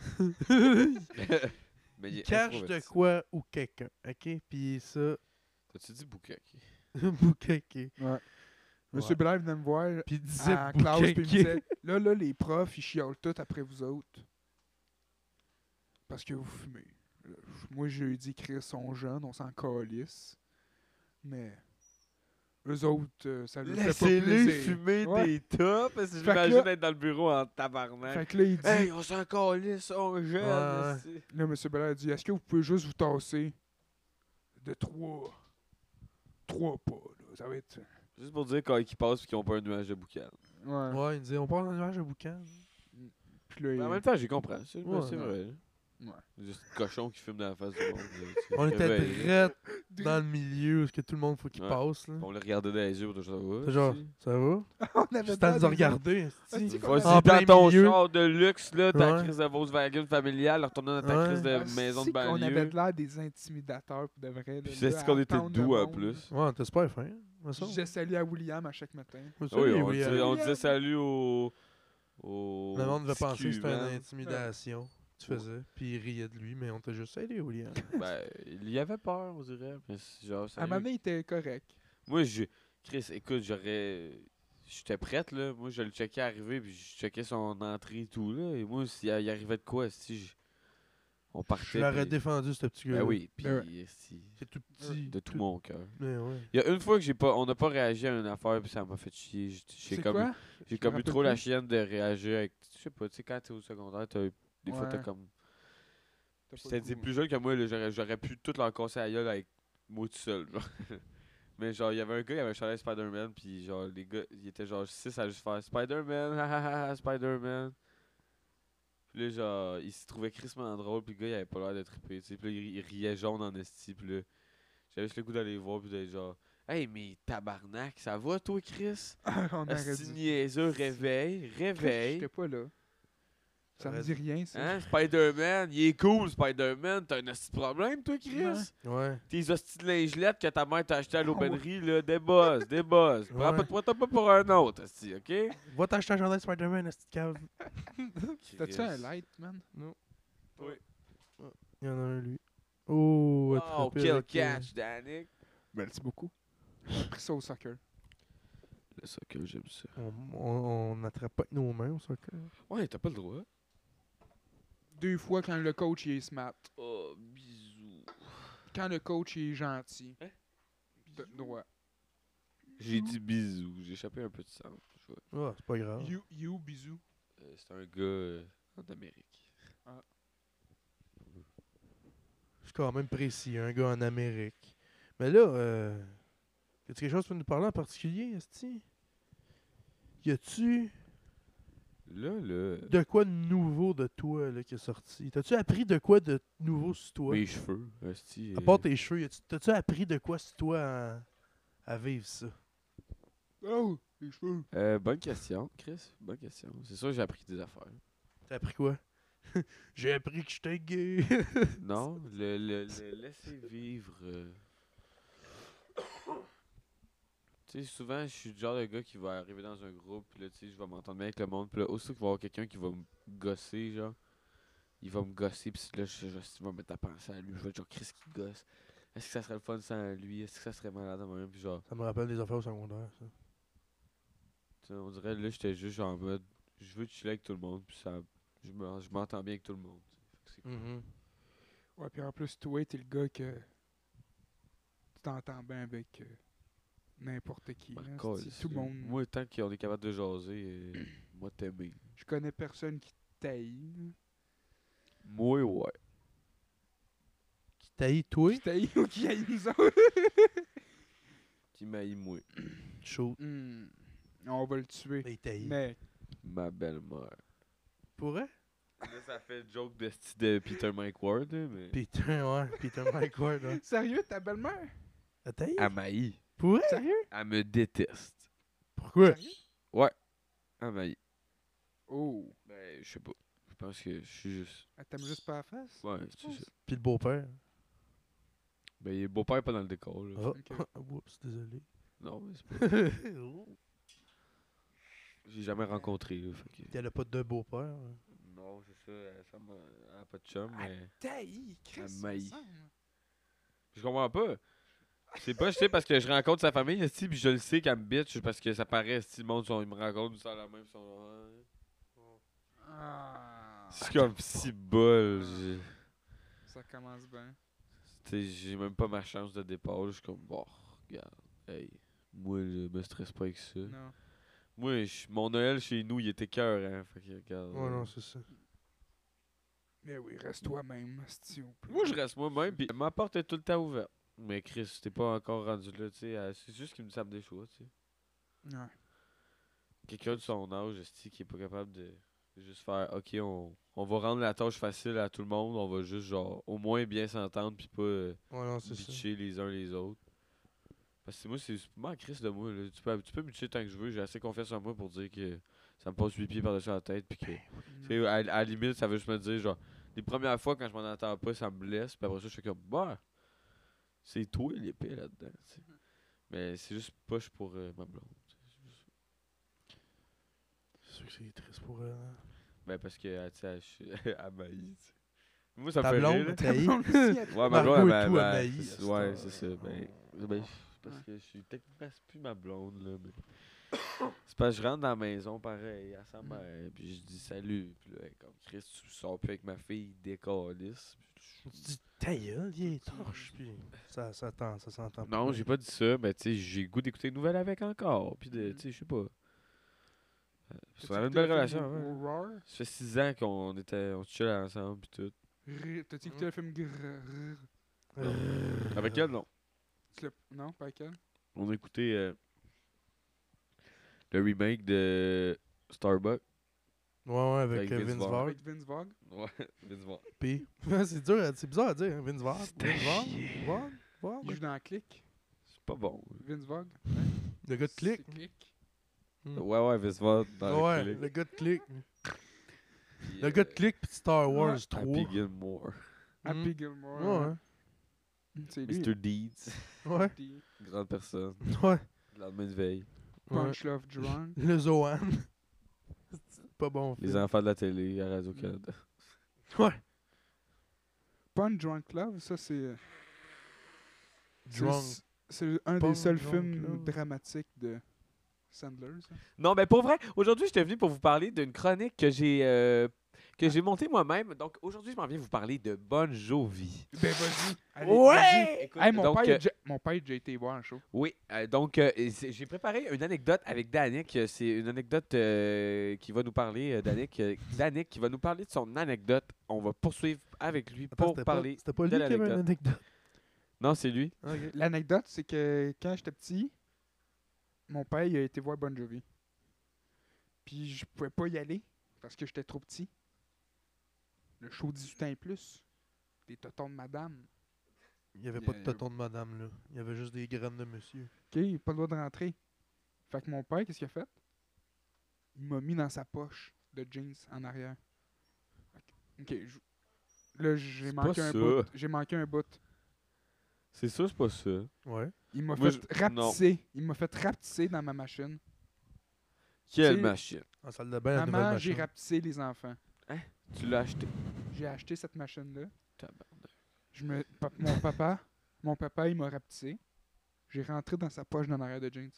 Mais il Il est cache de introverti. quoi ou quelqu'un. OK? Puis ça, T'as-tu dit boucaque? boucaqué. Ouais. Monsieur Ouais. Belair venait me voir Puis il disait à classe, puis il me boucaqué. disait là, là, les profs, ils chiolent tout après vous autres. Parce que vous fumez. Là, moi, j'ai dit, Chris, sont jeunes, on s'en calisse. Mais eux autres, euh, ça leur fait pas Laissez-les plaisir. fumer Ouais. des tops, parce que Fait que j'imagine là- être dans le bureau en tabarnak. Fait que là, il dit, Hey, on s'en calisse, on jeune. Ouais. esti. là, M. Belair dit, est-ce que vous pouvez juste vous tasser de trois, trois pas, là, ça va être... Juste pour dire quand ils passent et qu'ils ont pas un nuage de boucan. Ouais. Ouais, il disait on part dans un nuage de boucan. Puis là, Mais en il- même temps, j'ai compris. C'est Ouais. c'est vrai. Ouais. Juste un cochon qui fume dans la face du monde. là, tu On sais. était Réveille. direct dans le milieu où est-ce que tout le monde faut qu'il Ouais. passe. Là. On les regardait dans les yeux pour toujours savoir. C'est genre, si. ça va? on avait Juste pas à nous des- regarder. Ah, esti. tu sais qu'on Vas-y avait- En dans plein ton milieu. char de luxe, là, ta Ouais. crise de Volkswagen familiale, retourner dans ta Ouais. crise de Ah, maison de c'est qu'on avait banlieue. de l'air des intimidateurs pour de vrai. là, Puis là, c'est qu'on à était attendre doux le en monde, plus. Ouais, t'es super fin. là. Je salue à William à chaque matin. Oui, Oui, on, oui, disait, euh, on disait salut au. au Le monde devait petit penser que c'était Cuban. une intimidation. Tu faisais. Puis il riait de lui, mais on t'a juste aidé, William. Ben, il y avait peur, on dirait. Mais c'est genre, À salut. ma main, il était correct. Moi, je. Chris, écoute, j'aurais. J'étais prête, là. Moi, je le checkais arriver, puis je checkais son entrée et tout, là. Et moi, s'il y arrivait de quoi, si je- on partait. Je l'aurais puis- défendu, ce petit gars. Ben oui, puis Ben si, C'est tout petit. de tout mon cœur. Mais ouais. Il y a une fois que j'ai pas, on n'a pas réagi à une affaire, puis ça m'a fait chier. J'ai- J'ai C'est comme, quoi? j'ai Je comme me eu rappelle trop la plus. chienne de réagir avec. Je sais pas, tu sais, quand t'es au secondaire, t'as, des fois, t'as Ouais. comme. T'as pas C'était le des goût. plus jeune que moi, là, j'aurais, j'aurais pu tout leur casser à la gueule avec moi tout seul, genre. Mais genre, il y avait un gars, il avait un chandail Spider-Man, puis genre, les gars, ils étaient genre six à juste faire Spider-Man, hahaha, Spider-Man. Puis là, genre, il se trouvait crissement drôle, puis le gars, il avait pas l'air de triper, tu sais. Puis là, il, il riait jaune en esti, puis là, j'avais juste le goût d'aller voir, puis d'être genre, hey, mais tabarnak, ça va, toi, Chris? On aurait Esti dû. niaiseux, réveille, réveille. J'étais pas là. Ça me T'aurais dit rien, ça. Hein, Spider-Man, il est cool, Spider-Man. T'as un esti de problème, toi, Chris? Ouais. Ouais. Tes hosties de lingelettes que ta mère t'a acheté à l'aubainerie, là, des boss, des boss. Prends Ouais. pas de toi, pas pour un autre, esti, ok? Va t'acheter un chandail Spider-Man, esti de cave. T'as-tu un light, man? Oui. Il y en a un, lui. Oh, Oh, attrapé kill avec, euh, catch, Danick. Merci beaucoup. J'ai pris ça au soccer. Le soccer, j'aime ça. On, on, on attrape pas avec nos mains au soccer. Ouais, t'as pas le droit. Deux fois quand le coach il est smart. Oh, bisous. Quand le coach il est gentil. Hein? De droit. J'ai dit bisous, j'ai échappé un peu de sang. Je vois. Ah, c'est pas grave. You, you, bisous. Euh, c'est un gars euh, en Amérique. Je suis quand même précis, un gars en Amérique. Mais là, euh, y a-tu quelque chose que tu veux nous parler en particulier, Esti? Y a-tu Là, là. de quoi de nouveau de toi là, qui est sorti? T'as-tu appris de quoi de nouveau sur toi? Mes cheveux, hostie. À euh, part tes cheveux, y a-tu- t'as-tu appris de quoi sur toi à, à vivre ça? Oh, les cheveux. euh, bonne question, Chris. Bonne question. C'est sûr que j'ai appris des affaires. T'as appris quoi? J'ai appris que j'étais gay. Non, le, le, le laisser vivre. euh. Tu sais, souvent, je suis le genre de gars qui va arriver dans un groupe, puis là, tu sais, je vais m'entendre bien avec le monde, puis là, aussitôt qu'il va y avoir quelqu'un qui va me gosser, genre, il va me gosser, puis là, je, je, je vais me mettre à penser à lui, je vais être genre, Chris qui gosse. Est-ce que ça serait le fun sans lui? Est-ce que ça serait malade de même? Puis genre, Ça me rappelle des affaires au secondaire, ça. tu sais, on dirait, là, j'étais juste genre en mode, je veux chiller avec tout le monde, puis ça, je me- je m'entends bien avec tout le monde. tu sais. Fait que c'est cool. Mhm. Ouais, puis en plus, toi, t'es le gars que. Tu t'entends bien avec euh, n'importe qui. Ben, là, câlisse, c'est- tout le là. monde. Moi, tant qu'on est capable de jaser, euh, moi, t'aimer. Je connais personne qui t'haït. Moi, ouais. Qui t'haït, toi? Qui t'haït ou qui haït nous autres. Qui m'aille, moi. Chaud. Hmm. On va le tuer. Mais il t'haït. Mais. Ma belle-mère. Pourrait? Là, ça fait joke de style de Peter Mike Ward, là, mais. Peter, ouais. Peter Mike Ward, ouais. Sérieux, ta belle-mère? Elle t'haït? Elle m'haït. Pourrait? Sérieux? Elle me déteste. Pourquoi? Sérieux? Elle m'haït. Oh. Ben, je sais pas. Je pense que je suis juste. Elle t'aime juste pas la face? Ouais, tu c'est penses? ça. Puis le beau-père. Ben, il est beau-père est pas dans le décor, là. Oh, Ok. oups, désolé. Non, mais c'est pas. Oh. J'ai jamais rencontré, là. Fait que... Elle a pas de beau-père. hein. Non, c'est ça. Elle, ça m'a- elle a pas de chum, mais. T'haïs, Chris. Elle ça m'haït. ressemble. Je comprends pas. C'est pas, je sais, parce que je rencontre sa famille, esti, puis je le sais qu'elle me bitch, parce que ça paraît, esti, le monde, sont- ils me rencontrent, ils sont la même, ils sont là, ouais. Ah. C'est comme si bol. j'ai- Ça commence bien. Tu sais, j'ai même pas ma chance de départ, là, je suis comme, bon, regarde, hey, moi, je me stresse pas avec ça. Non. Moi, je- mon Noël chez nous, il était cœur, hein, fait que, regarde. Ouais, euh, non, c'est ça. Mais oui, reste toi-même, si on peut. Moi, je reste moi-même, puis ma porte est tout le temps ouverte. Mais Chris, t'es pas encore rendu là, tu sais, euh, c'est juste qu'il me tape des choix, tu sais. Ouais. Quelqu'un de son âge, esti, qui est pas capable de juste faire, ok, on, on va rendre la tâche facile à tout le monde, on va juste, genre, au moins bien s'entendre, puis pas euh, Ouais, non, c'est ça. bitcher les uns les autres. Parce que moi, c'est moi, Chris de moi, là. Tu peux, tu peux me bitcher tant que je veux, j'ai assez confiance en moi pour dire que ça me passe huit pieds par-dessus la tête, puis que, tu sais, à, à la limite, ça veut juste me dire, genre, les premières fois, quand je m'en entends pas, ça me blesse, puis après ça, je fais comme, bah, c'est toi l'épée là-dedans, tu sais. Mais c'est juste poche pour euh, ma blonde. tu sais. C'est juste- C'est sûr que c'est triste pour elle. hein. Ben, parce que, euh, tu sais, elle, elle m'haït, tu sais. Moi, ça me Ta fait blonde, rire, là. t'haït? Ouais, ma Margot blonde, et elle tout, m'a- elle m'a- m'haït, c'est- à Ouais, cette c'est heure. ça. Ben, ben, parce Ouais. que je suis techniquement, c'est plus ma blonde, là, mais... C'est parce que je rentre dans la maison, pareil, à sa Mm. mère, puis je dis salut, puis là, elle est comme, Chris, tu sors plus avec ma fille, décalisse. Tu dis, ta gueule, il est torche, puis ça, ça, t'en- ça s'entend pas. Non, j'ai pas dit ça, mais tu sais, j'ai le goût d'écouter une nouvelle avec encore, puis de, Mm. tu sais, je sais pas. Euh, T'as-tu C'est une écouté belle le relation, film hein. Roar? Ça fait six ans qu'on était, on se chill ensemble, puis tout. Rrr, T'as-tu écouté le film Grrr? Euh, Avec elle, non. Tu l'as- Non, pas avec elle? On a écouté euh, le remake de Starbucks. Ouais, ouais, avec, Avec euh, Vince Vince Vaughn. Vaughn. Avec Vince Vaughn. Ouais, Vince Vaughn. Puis, c'est dur, à- c'est bizarre à dire, hein, Vince Vaughn. C'est Vince à Vaughn. chier. Vaughn. Vaughn. Il joue dans Click. C'est pas bon. Vince Vaughn. Le gars de Click. C'est Click. Hmm. Ouais, ouais, Vince Vaughn dans Ouais, le le gars de Click. Puis, Le euh, gars de Click pis Star Wars Ouais. trois. Happy Gilmore. Happy Hmm. Gilmore. Ouais, C'est lui. mister Deeds. ouais. Puis Grande personne. Ouais. Le lendemain de veille. ouais. Punch Love Drunk. Le Zohan. C'est pas bon. Les film. enfants de la télé à Radio-Canada. Ouais. Punch Drunk Love, ça c'est. euh, c'est le- Drunk. C'est un Punch des seuls Drunk films Love. dramatiques de Sandler. Ça. Non, mais pour vrai, aujourd'hui, j'étais venu pour vous parler d'une chronique que j'ai euh, que j'ai montée moi-même. Donc, aujourd'hui, je m'en viens vous parler de Bon Jovi. Ben vas-y. Allez, Ouais! vas-y. Écoute, Hey, mon, donc, père, il a euh, déjà- mon père, il a déjà été voir un show. Oui, euh, donc euh, et c'est- j'ai préparé une anecdote avec Danick. Euh, C'est une anecdote euh, qui va nous parler, euh, Danick. Euh, Danick qui va nous parler de son anecdote. On va poursuivre avec lui Attends, pour c'était pas- parler. C'était pas lui de qui avait une l'anecdote. anecdote. Non, c'est lui. Ok. L'anecdote, c'est que quand j'étais petit, mon père, il a été voir Bon Jovi. Puis je pouvais pas y aller parce que j'étais trop petit. Le show dix-huit ans et plus. Des totons de madame. Il y avait Il y pas a- de tonton de madame, là. Il y avait juste des graines de monsieur. OK, il n'a pas le droit de rentrer. Fait que mon père, qu'est-ce qu'il a fait? Il m'a mis dans sa poche de jeans en arrière. OK, je- là, j'ai C'est manqué pas un ça. bout. J'ai manqué un bout. C'est ça, c'est pas ça. Ouais. Il m'a Moi, fait je- non. rapetisser. Il m'a fait rapetisser dans ma machine. Quelle C'est- machine. En salle de bain, la nouvelle Maman, j'ai machine. rapetissé les enfants. Tu l'as acheté. J'ai acheté cette machine-là. Tabarnak. Je me, pa- mon papa, mon papa, il m'a rapetissé. J'ai rentré dans sa poche dans l'arrière de jeans.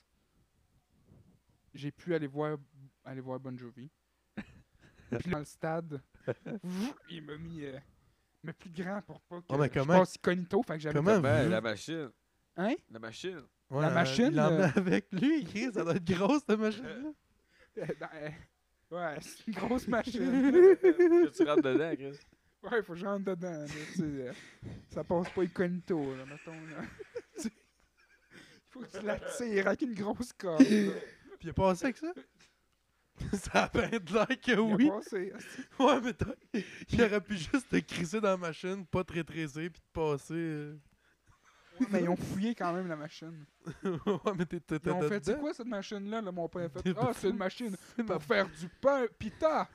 J'ai pu aller voir, aller voir Bon Jovi. Puis dans le stade, il m'a mis, euh, mais plus grand pour pas que Oh, mais je comment- passe incognito, fait que j'avais comment- comme- Ben, vu. la machine. Hein? La machine. Ouais, la euh, machine, Il l'emmenait euh, avec lui. Chris, ça doit être grosse, cette machine-là. Euh, dans- euh, ouais, c'est une grosse machine. Que tu rentres dedans, Chris. Ouais, faut que je rentre dedans. là, tu sais, euh, ça passe pas incognito, là, mettons. Là. Tu- Il faut que tu la tires avec une grosse corde. là. Puis il a passé avec ça? Ça a bien de l'air que Il a oui. passé, Ouais, mais t'as- il aurait pu juste te crisser dans la machine, pas te rétrécir, puis te passer. euh. Ouais, mais ils ont fouillé quand même la machine. Ouais, mais t'es- t'étais Ils ont fait, c'est dedans. quoi cette machine-là? Là, mon père a fait, T'es ah, pas c'est une fou. machine C'est ma- pour faire du pain, pita!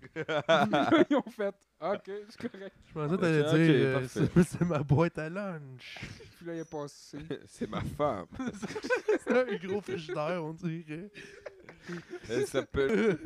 Ils ont fait, ok, c'est correct. Je pensais que Ok, t'allais dire, ok, euh, parfait. c'est c'est ma boîte à lunch. Puis là, il est passé. C'est ma femme. C'est un gros frigidaire, on dirait. Elle s'appelle.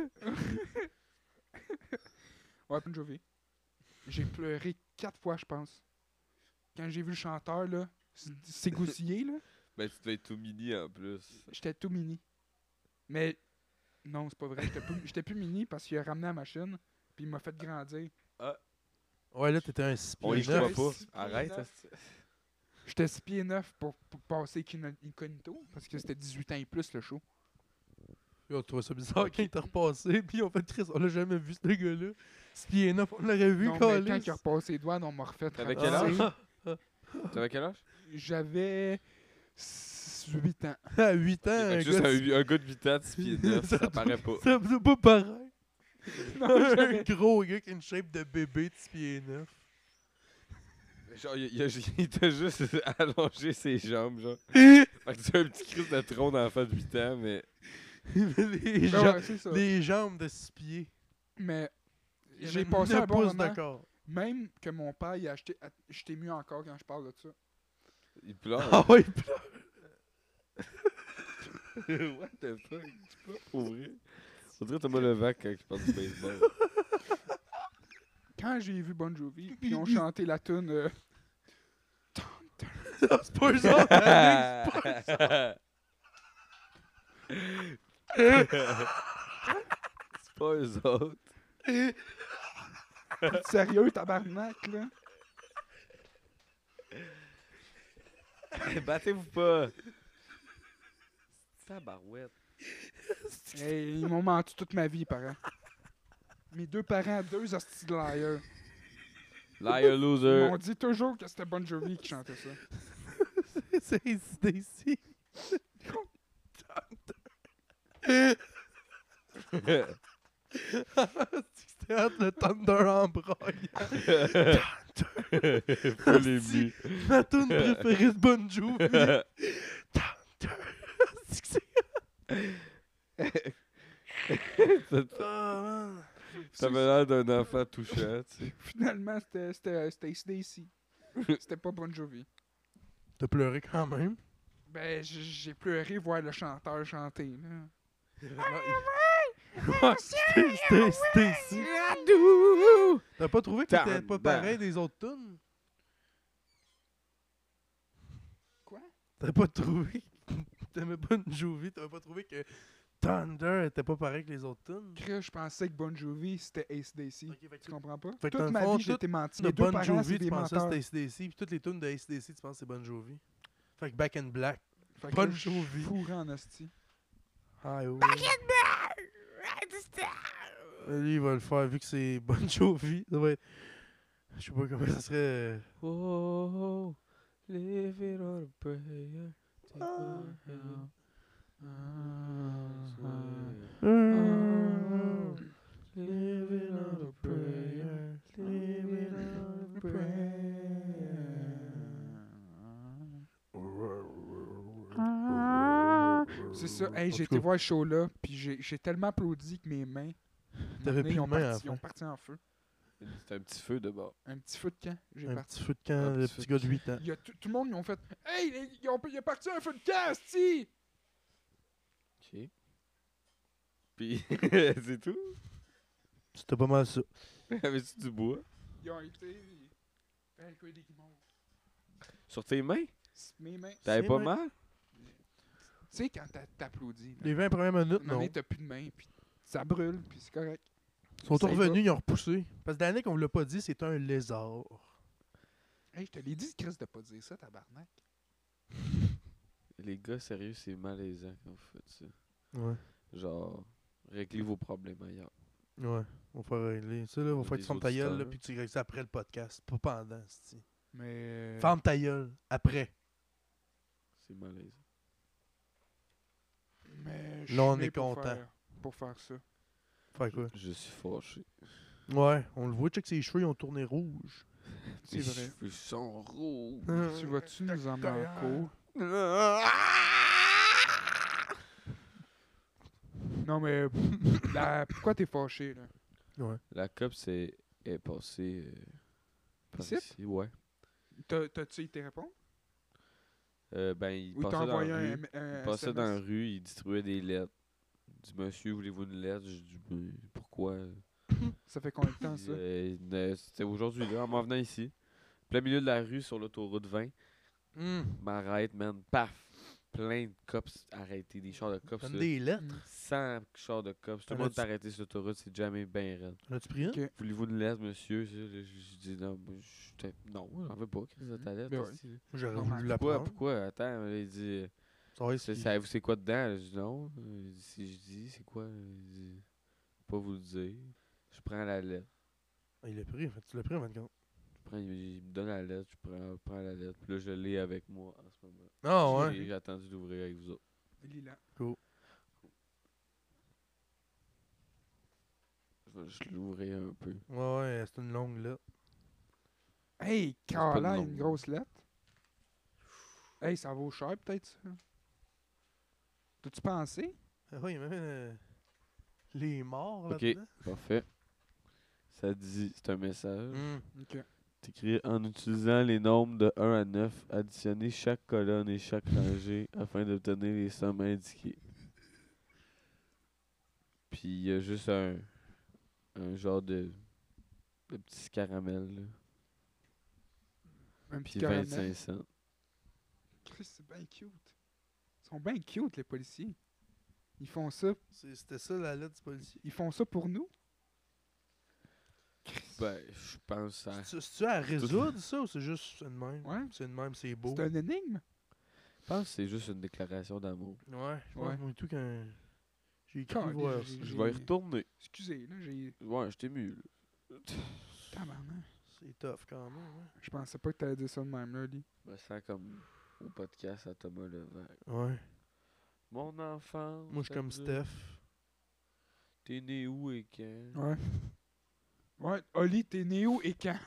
Ouais, Bon Jovi. J'ai pleuré quatre fois, je pense. Quand j'ai vu le chanteur, là, s- s'égousiller, là, Ben, tu devais être tout mini en plus. j'étais tout mini. Mais non, c'est pas vrai. J'étais plus, j'étais plus mini parce qu'il a ramené la machine, puis il m'a fait grandir. Ouais, là, t'étais un six On y pieds croit neuf. pas. six pieds Arrête. neuf. ça, c'est- J'étais six pieds neuf pour, pour passer incognito- incognito, parce que c'était dix-huit ans et plus, le show. Yo, tu trouves ça bizarre quand il t'a repassé, puis on fait Chris, on l'a jamais vu, ce gars-là. six pieds neuf, on l'aurait vu, Non, mais quand câlisse. il a repassé les douanes, on m'a refait T'avais Ah, quel âge? rapetisser. T'avais quel âge? J'avais huit ans. À huit ans, Fait un que juste gars, un, un gars de huit ans, de six pieds neuf, ça paraît pas. ça me pas pareil. Non, un j'avais- gros gars qui a une shape de bébé de six pieds neuf. Genre, il, il, a- il t'a juste allongé ses jambes, genre. Fait que tu as un petit crise de tronc d'enfant de huit ans, mais. les, Ben jambes, ouais, c'est ça. les jambes de six pieds. Mais Il y j'ai avait passé neuf un bon pouces moment. de corps. Même que mon père, il a acheté. att- J'étais mieux encore quand je parle de ça. Il pleure. Ah ouais, il pleure. What the fuck? Tu peux pour vrai? On dirait Thomas Levac quand il parle du baseball. Quand j'ai vu Bon Jovi, puis ils ont chanté la tune. euh, Non, c'est pas eux autres, Alex, c'est pas eux autres. C'est pas eux autres. Sérieux, tabarnak, là? Battez-vous pas. Tabarouette. Hey, ils m'ont menti toute ma vie, les parents. Mes deux parents, deux hosties de liars. Liar Ils loser. m'ont dit toujours que c'était Bon Jovi qui chantait ça. C'est ici. C'était entre le Thunder en braille. Polémie. Ma tune préférée de Bon Jovi. Thunder. C'est que c'est- Ah, man. T'avais l'air d'un enfant touchant, tu sais. Finalement, c'était c'était- c'était A C D C. C'était pas Bon Jovi. T'as pleuré quand même. Ben, j- j'ai pleuré voir le chanteur chanter, là. Ouais, c'était c'était- c'était ici. T'as pas trouvé que c'était pas Tabarnak. pareil des autres tunes? Quoi? T'as pas trouvé? T'aimais pas une Jovi? T'avais pas trouvé que Thunder était pas pareil que les autres tunes? Creux, je pensais que Bon Jovi, c'était A C D C. Ok, fait que Tu comprends pas? Fait que dans Toute le ma fond, vie, j'ai tout été menti. de Mes deux Bon parents, Jovi, c'est tu des pensais que menteurs. c'était A C D C, puis toutes les tunes de A C D C, tu penses que c'est Bon Jovi. Fait que Back in Black. Fait que Bon là, je suis Jovi. fourré en asti. Highway. Lui, il va le faire vu que c'est Bon Jovi. Ça va être... Je sais pas comment ça serait. euh, Oh, live it on a prayer. Take my hand. Live it on a prayer. Live it on a prayer. C'est ça. Hey, En j'ai tout été cas, voir le show là, puis j'ai j'ai tellement applaudi que mes mains. T'avais mes plus ils de ont main à la parti, ils ont fin. parti en feu. C'était un petit feu de bord. Un petit feu de camp, j'ai Un parti. petit feu de camp, Un le petit petit feu gars de de huit ans. Il y a tout, tout le monde, ils ont fait Hey, les- ils ont, il est parti un feu de camp, asti! Ok. Puis, c'est tout? C'était pas mal ça. Avais-tu du bois? Ils ont été. Fait le coup des guimauves. Sur tes mains? Mes mains. T'avais C'est pas vrai. mal? Tu sais, quand t'a- t'applaudis, là, Les vingt premières minutes, à un moment non. donné, t'as plus de mains, puis ça brûle, puis c'est correct. Ils sont Ça y revenus, va. ils ont repoussé. Parce que Danick, on vous l'a pas dit, c'est un lézard. Hey, je te l'ai dit, Chris, de pas dire ça, tabarnak. Les gars, sérieux, c'est malaisant quand vous faites ça. Ouais. Genre, réglez vos problèmes ailleurs. Ouais. On va faire régler. Ça, là, on va Des faire que tu fermes ta gueule, là, auditeurs. puis tu règles ça après le podcast. Pas pendant, c'ti. Mais. euh, Ferme ta gueule. Après. C'est malaisant. Mais. je Là, on suis né est pour content. faire- Pour faire ça. Faire quoi? Je suis fâché. Ouais. On le voit, check ses cheveux, ils ont tourné rouge. C'est Mes vrai. cheveux sont rouges. Tu vas-tu nous en manquer? Non, mais. la- Pourquoi t'es fâché, là? Ouais. La cop c'est est passée euh, par Ici? ici, ouais. T'as- T'as-tu été répondre? Euh, ben, il Ou t'as passait dans envoyé la rue. un, un Il passait dans la S M S? rue, il distribuait des lettres. Il dit, monsieur, voulez-vous une lettre? Je dis, Ben, pourquoi? Ça fait combien de temps, Puis, ça? euh, ne- C'était aujourd'hui, là, en m'en venant ici. Plein milieu de la rue, sur l'autoroute vingt. Hum. M'arrête, man. Paf! Plein de cops arrêtés. Des chars de cops. Donne là. des lettres. Mm. cent chars de cops. Tout T'en le monde as-tu- est arrêté sur l'autoroute. C'est jamais bien raide. En as-tu pris une? Ok. Voulez-vous une lettre, monsieur? Ça, là, Je je dis non. moi, j'étais- Non, j'en veux pas, Chris, de ta lettre. Ben ouais. hostie, là. J'aurais Normal. voulu la Pourquoi? prendre. Pourquoi? Attends, là, il dit. Ça va, C'est- c'est- Savez-vous c'est quoi dedans? Je dis non. Il dit, si je dis, c'est quoi? Il dit, pas vous le dire. Je prends la lettre. Ah, il l'a pris, en fait. Tu l'as pris en vingt-quatre. Je prends, il il me donne la lettre, je prends, prends la lettre. Puis là, je l'ai avec moi en ce moment. Ah ouais. J'ai j'ai attendu d'ouvrir avec vous autres. Lila. Je vais juste l'ouvrir un peu. Ouais, ouais, c'est une longue lettre. Hey, pas de Carla, nom. une grosse lettre. Hey, ça vaut cher, peut-être, ça? T'as-tu pensé? Ah ouais, il y a même euh, les morts Ok. là-dedans. Parfait. Ça dit, c'est un message. Hum. Ok. C'est écrit en utilisant les nombres de un à neuf, additionnez chaque colonne et chaque rangée afin d'obtenir les sommes indiquées. Puis il y a juste un, un genre de, de petit caramel, là. Un Puis petit caramel. vingt-cinq cents. Chris, c'est bien cute. Ils sont bien cute, les policiers. Ils font ça. C'est- C'était ça la lettre du policier. Ils font ça pour nous? Chris. Ben, je pense ça. C'est- C'est-tu à résoudre ça ou c'est juste une même? Ouais. C'est une même, c'est beau. C'est un énigme? Je pense que c'est juste une déclaration d'amour. Ouais, je pense Ouais. moi et tout quand j'ai écrit Caliste, voir j'ai- ça. Je vais y retourner. Excusez, là, j'ai. Ouais, je t'ai mu, là. Tabarnak. C'est tough quand même. Hein. Je pensais pas que t'allais dire ça de même, là, Lee. Je me sens comme au podcast à Thomas Levac. Ouais. Mon enfant. Moi, je suis comme Steph. T'es né où et quand? Ouais. Ouais, Oli, t'es né où et quand?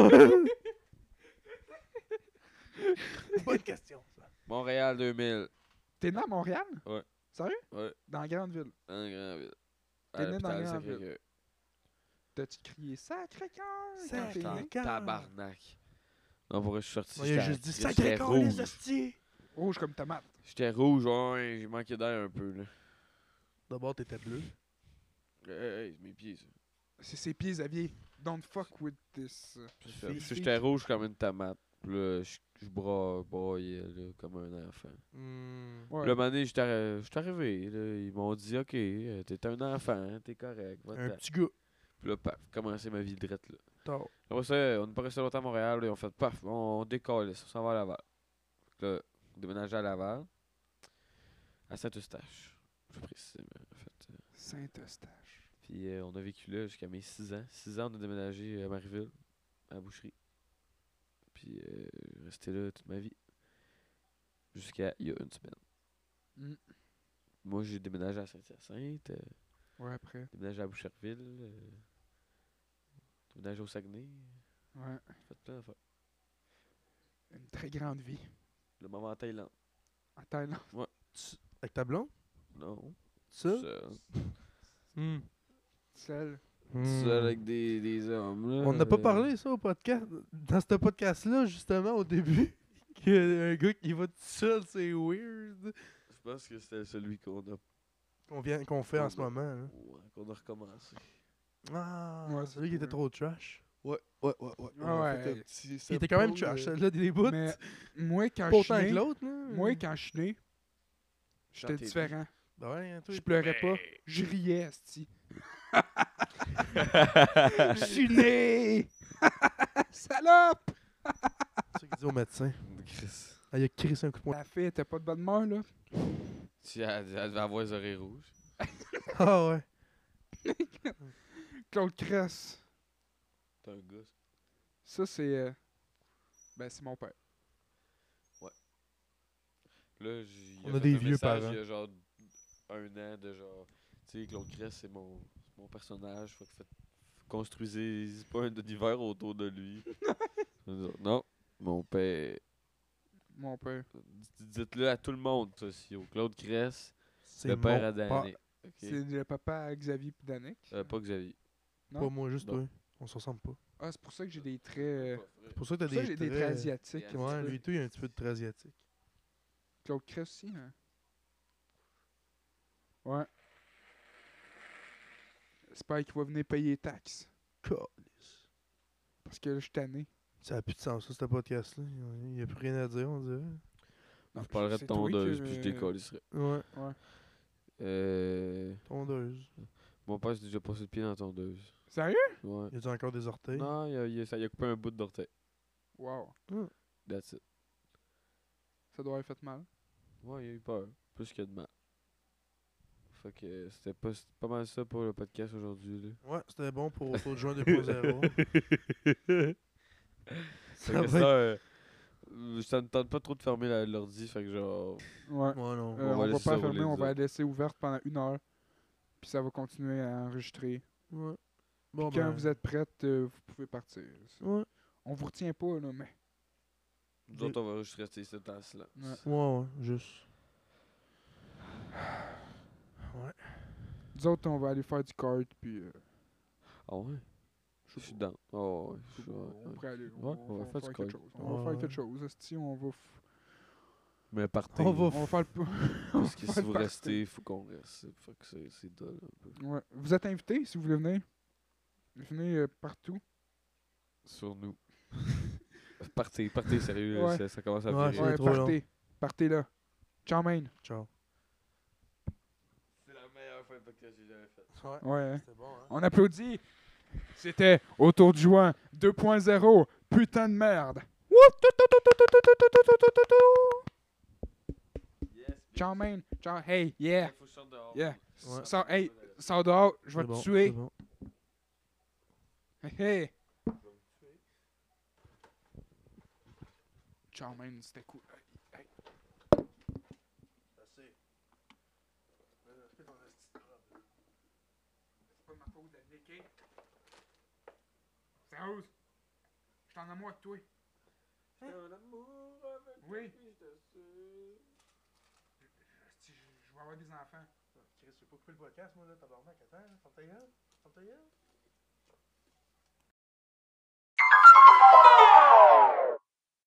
Bonne question, ça. Montréal deux mille. T'es né à Montréal? Ouais. Sérieux? Ouais, Dans la grande ville. dans la grande ville. T'es né dans la l'hôpital grande ville. Sacré-Cœur. T'as-tu crié Sacré-Cœur quand Sacré- t'es né? Cœur. Tabarnak. Non, pour vrai, je suis sorti. Non, il a j'étais- juste dit j'étais sacré con, les rouge. hosties. Rouge comme tomate. J'étais rouge, ouais, j'ai manqué d'air un peu, là. D'abord, t'étais bleu. Hey, hey, c'est mes pieds, ça. C'est ses pieds, Xavier. Don't fuck with this. Puis ça- Fille, puis fille. J'étais rouge comme une tomate. Puis là, je je bra- broyais, là, comme un enfant. Hmm. Ouais. Puis là, un moment donné, j'étais arri- j'étais arrivé, là, ils m'ont dit, OK, euh, t'es un enfant, t'es correct, Un va-t'en. petit gars. Puis là, paf, commencé ma vie de drette, là. Tard. Après ça, on n'est pas resté longtemps à Montréal, là, ils ont fait, paf, on décolle, on s'en va à Laval. Fait que là, on déménageait à Laval, à Saint-Eustache, plus précisément, en fait. Saint-Eustache. Puis euh, on a vécu là jusqu'à mes six ans. six ans, on a déménagé à Marieville, à la boucherie. Puis euh, resté là toute ma vie. Jusqu'à il y a une semaine. Mm. Moi, j'ai déménagé à Saint-Hyacinthe, euh, Ouais, après. déménagé à Boucherville, euh, déménagé au Saguenay, Ouais. fait plein d'affaires. Une très grande vie. Le moment en Thaïlande. En Thaïlande. Avec ta blonde? Non. Ça? Seul. Hmm. Seul. Hmm. Seul avec des, des hommes. Là, On n'a pas euh, parlé, ça, au podcast. Dans ce podcast-là, justement, au début, qu'un gars qui va tout seul, c'est weird. Je pense que c'était celui qu'on a, Qu'on vient, qu'on fait en On ce a- moment. Là. ouais, qu'on a recommencé. Ah, Ouais, c'est c'est lui qui était pour- trop trash. Ouais, ouais, ouais, ouais. Ah ouais. Il était quand même trash, là. là, des bouts. Mais moi, quand Pas je suis autant que né, l'autre, là. moi, quand je suis né, j'étais t'es différent. Ben ouais, hein, toi, Je pleurais pas. Je riais, esti. Je Je suis né! Salope! c'est ça qu'il dit au médecin. Chris. Ah, il a crissé un coup de poing. La fille était pas de bonne humeur, là. Tu elle, elle devait avoir les oreilles rouges. Ah ouais. Claude Cress. T'es un gosse. Ça, c'est. euh, Ben, c'est mon père. Là, j'ai- il On a fait des un vieux message parents. Il y a genre un an de genre. Tu sais, Claude Cress, c'est mon, c'est mon personnage. Faut que fait, construisez pas un univers autour de lui. Non, mon père. Mon père. D- Dites-le à tout le monde, ça, si au Claude Cress, C'est le père mon à Danny. Ok. C'est le papa à Xavier Pidanic. Euh, pas Xavier. Non? Pas moi, juste Non. toi. On se ressemble pas. Ah, c'est pour ça que j'ai des traits. euh, C'est pour ça que C'est t'as pour ça des que j'ai des traits traits- asiatiques. Ouais, Ouais, un petit lui, peu. tout, il y a un petit peu de trait asiatique. Claude Cress aussi, hein? Ouais. J'espère qu'il va venir payer les taxes. Calice. Parce que là, je suis tanné. Ça a plus de sens, ça, ce podcast-là. Il n'y a plus rien à dire, on dirait. Je parlerai de c'est toi tondeuse, que- puis je décollerai. Ouais, Euh. tondeuse. Mon père s'est déjà passé le pied dans la tondeuse. Sérieux? Ouais. Y a-tu encore des orteils? Non, il a, il a- ça, il a coupé un bout d'orteil. Wow. That's it. Ça doit avoir fait mal. Ouais, il a eu peur. Plus que de mal. Fait que euh, c'était pas, c'était pas mal ça pour le podcast aujourd'hui. Là. Ouais, c'était bon pour Auto de juin deux point zéro. Fait Ça que va ça, être- euh, euh, ça ne tente pas trop de fermer la- l'ordi, fait que genre. Ouais. Ouais, non. Euh, On on va va laisser pas ça la fermer, rouler, on nous va la autres. laisser ouverte pendant une heure. Puis ça va continuer à enregistrer. Ouais. Bon, Puis quand ben, vous êtes prête, euh, vous pouvez partir. Ouais, On vous retient pas, là, mais. Nous autres, on va juste rester ici en silence. Ouais. ouais, ouais, juste. Ouais. Nous autres, on va aller faire du kart, puis. euh, Ah ouais? Je suis dans. Oh ouais. je suis- ouais, on ouais. pourrait aller. Ouais, on va faire du quelque kart. chose. On va Ouais, faire ouais. quelque chose. esti, on va. f- Mais partez. On va là, On va faire le. p- Parce que on va si le vous party. restez, il faut qu'on reste. Fait que c'est c'est dull un peu. Ouais. Vous êtes invités si vous voulez venir. Venez euh, partout. Sur nous. partez, partez, sérieux. Ouais. Ça, ça commence à Ouais, virer. c'est Ouais, trop partez. Partez là. Ciao, man. Ciao. C'est la meilleure fin de podcast que j'ai jamais faite. Ouais. Ouais. hein. C'était bon, hein? On applaudit. C'était Autour du Joint deux point zéro. Putain de merde. Wouh, tout, tout, tout, tout, tout, tout, tout, tout, tout, tout, tout. Yes, Ciao, man. Ciao. Hey, yeah. faut que je sorte dehors. Yeah. Ouais. Sors, hey, sors dehors. Je vais C'est te bon, tuer. c'est bon. Hey, hey. Ciao, man. C'était cool. Hey, hey. Rose, je suis en amour avec toi. J'étais en amour avec Oui. toi, j'étais sûr. Je je vais avoir des enfants. Chris, j'ai pas coupé le podcast, moi, là, tabarnak. Attends, ferme ta gueule. Ferme ta gueule.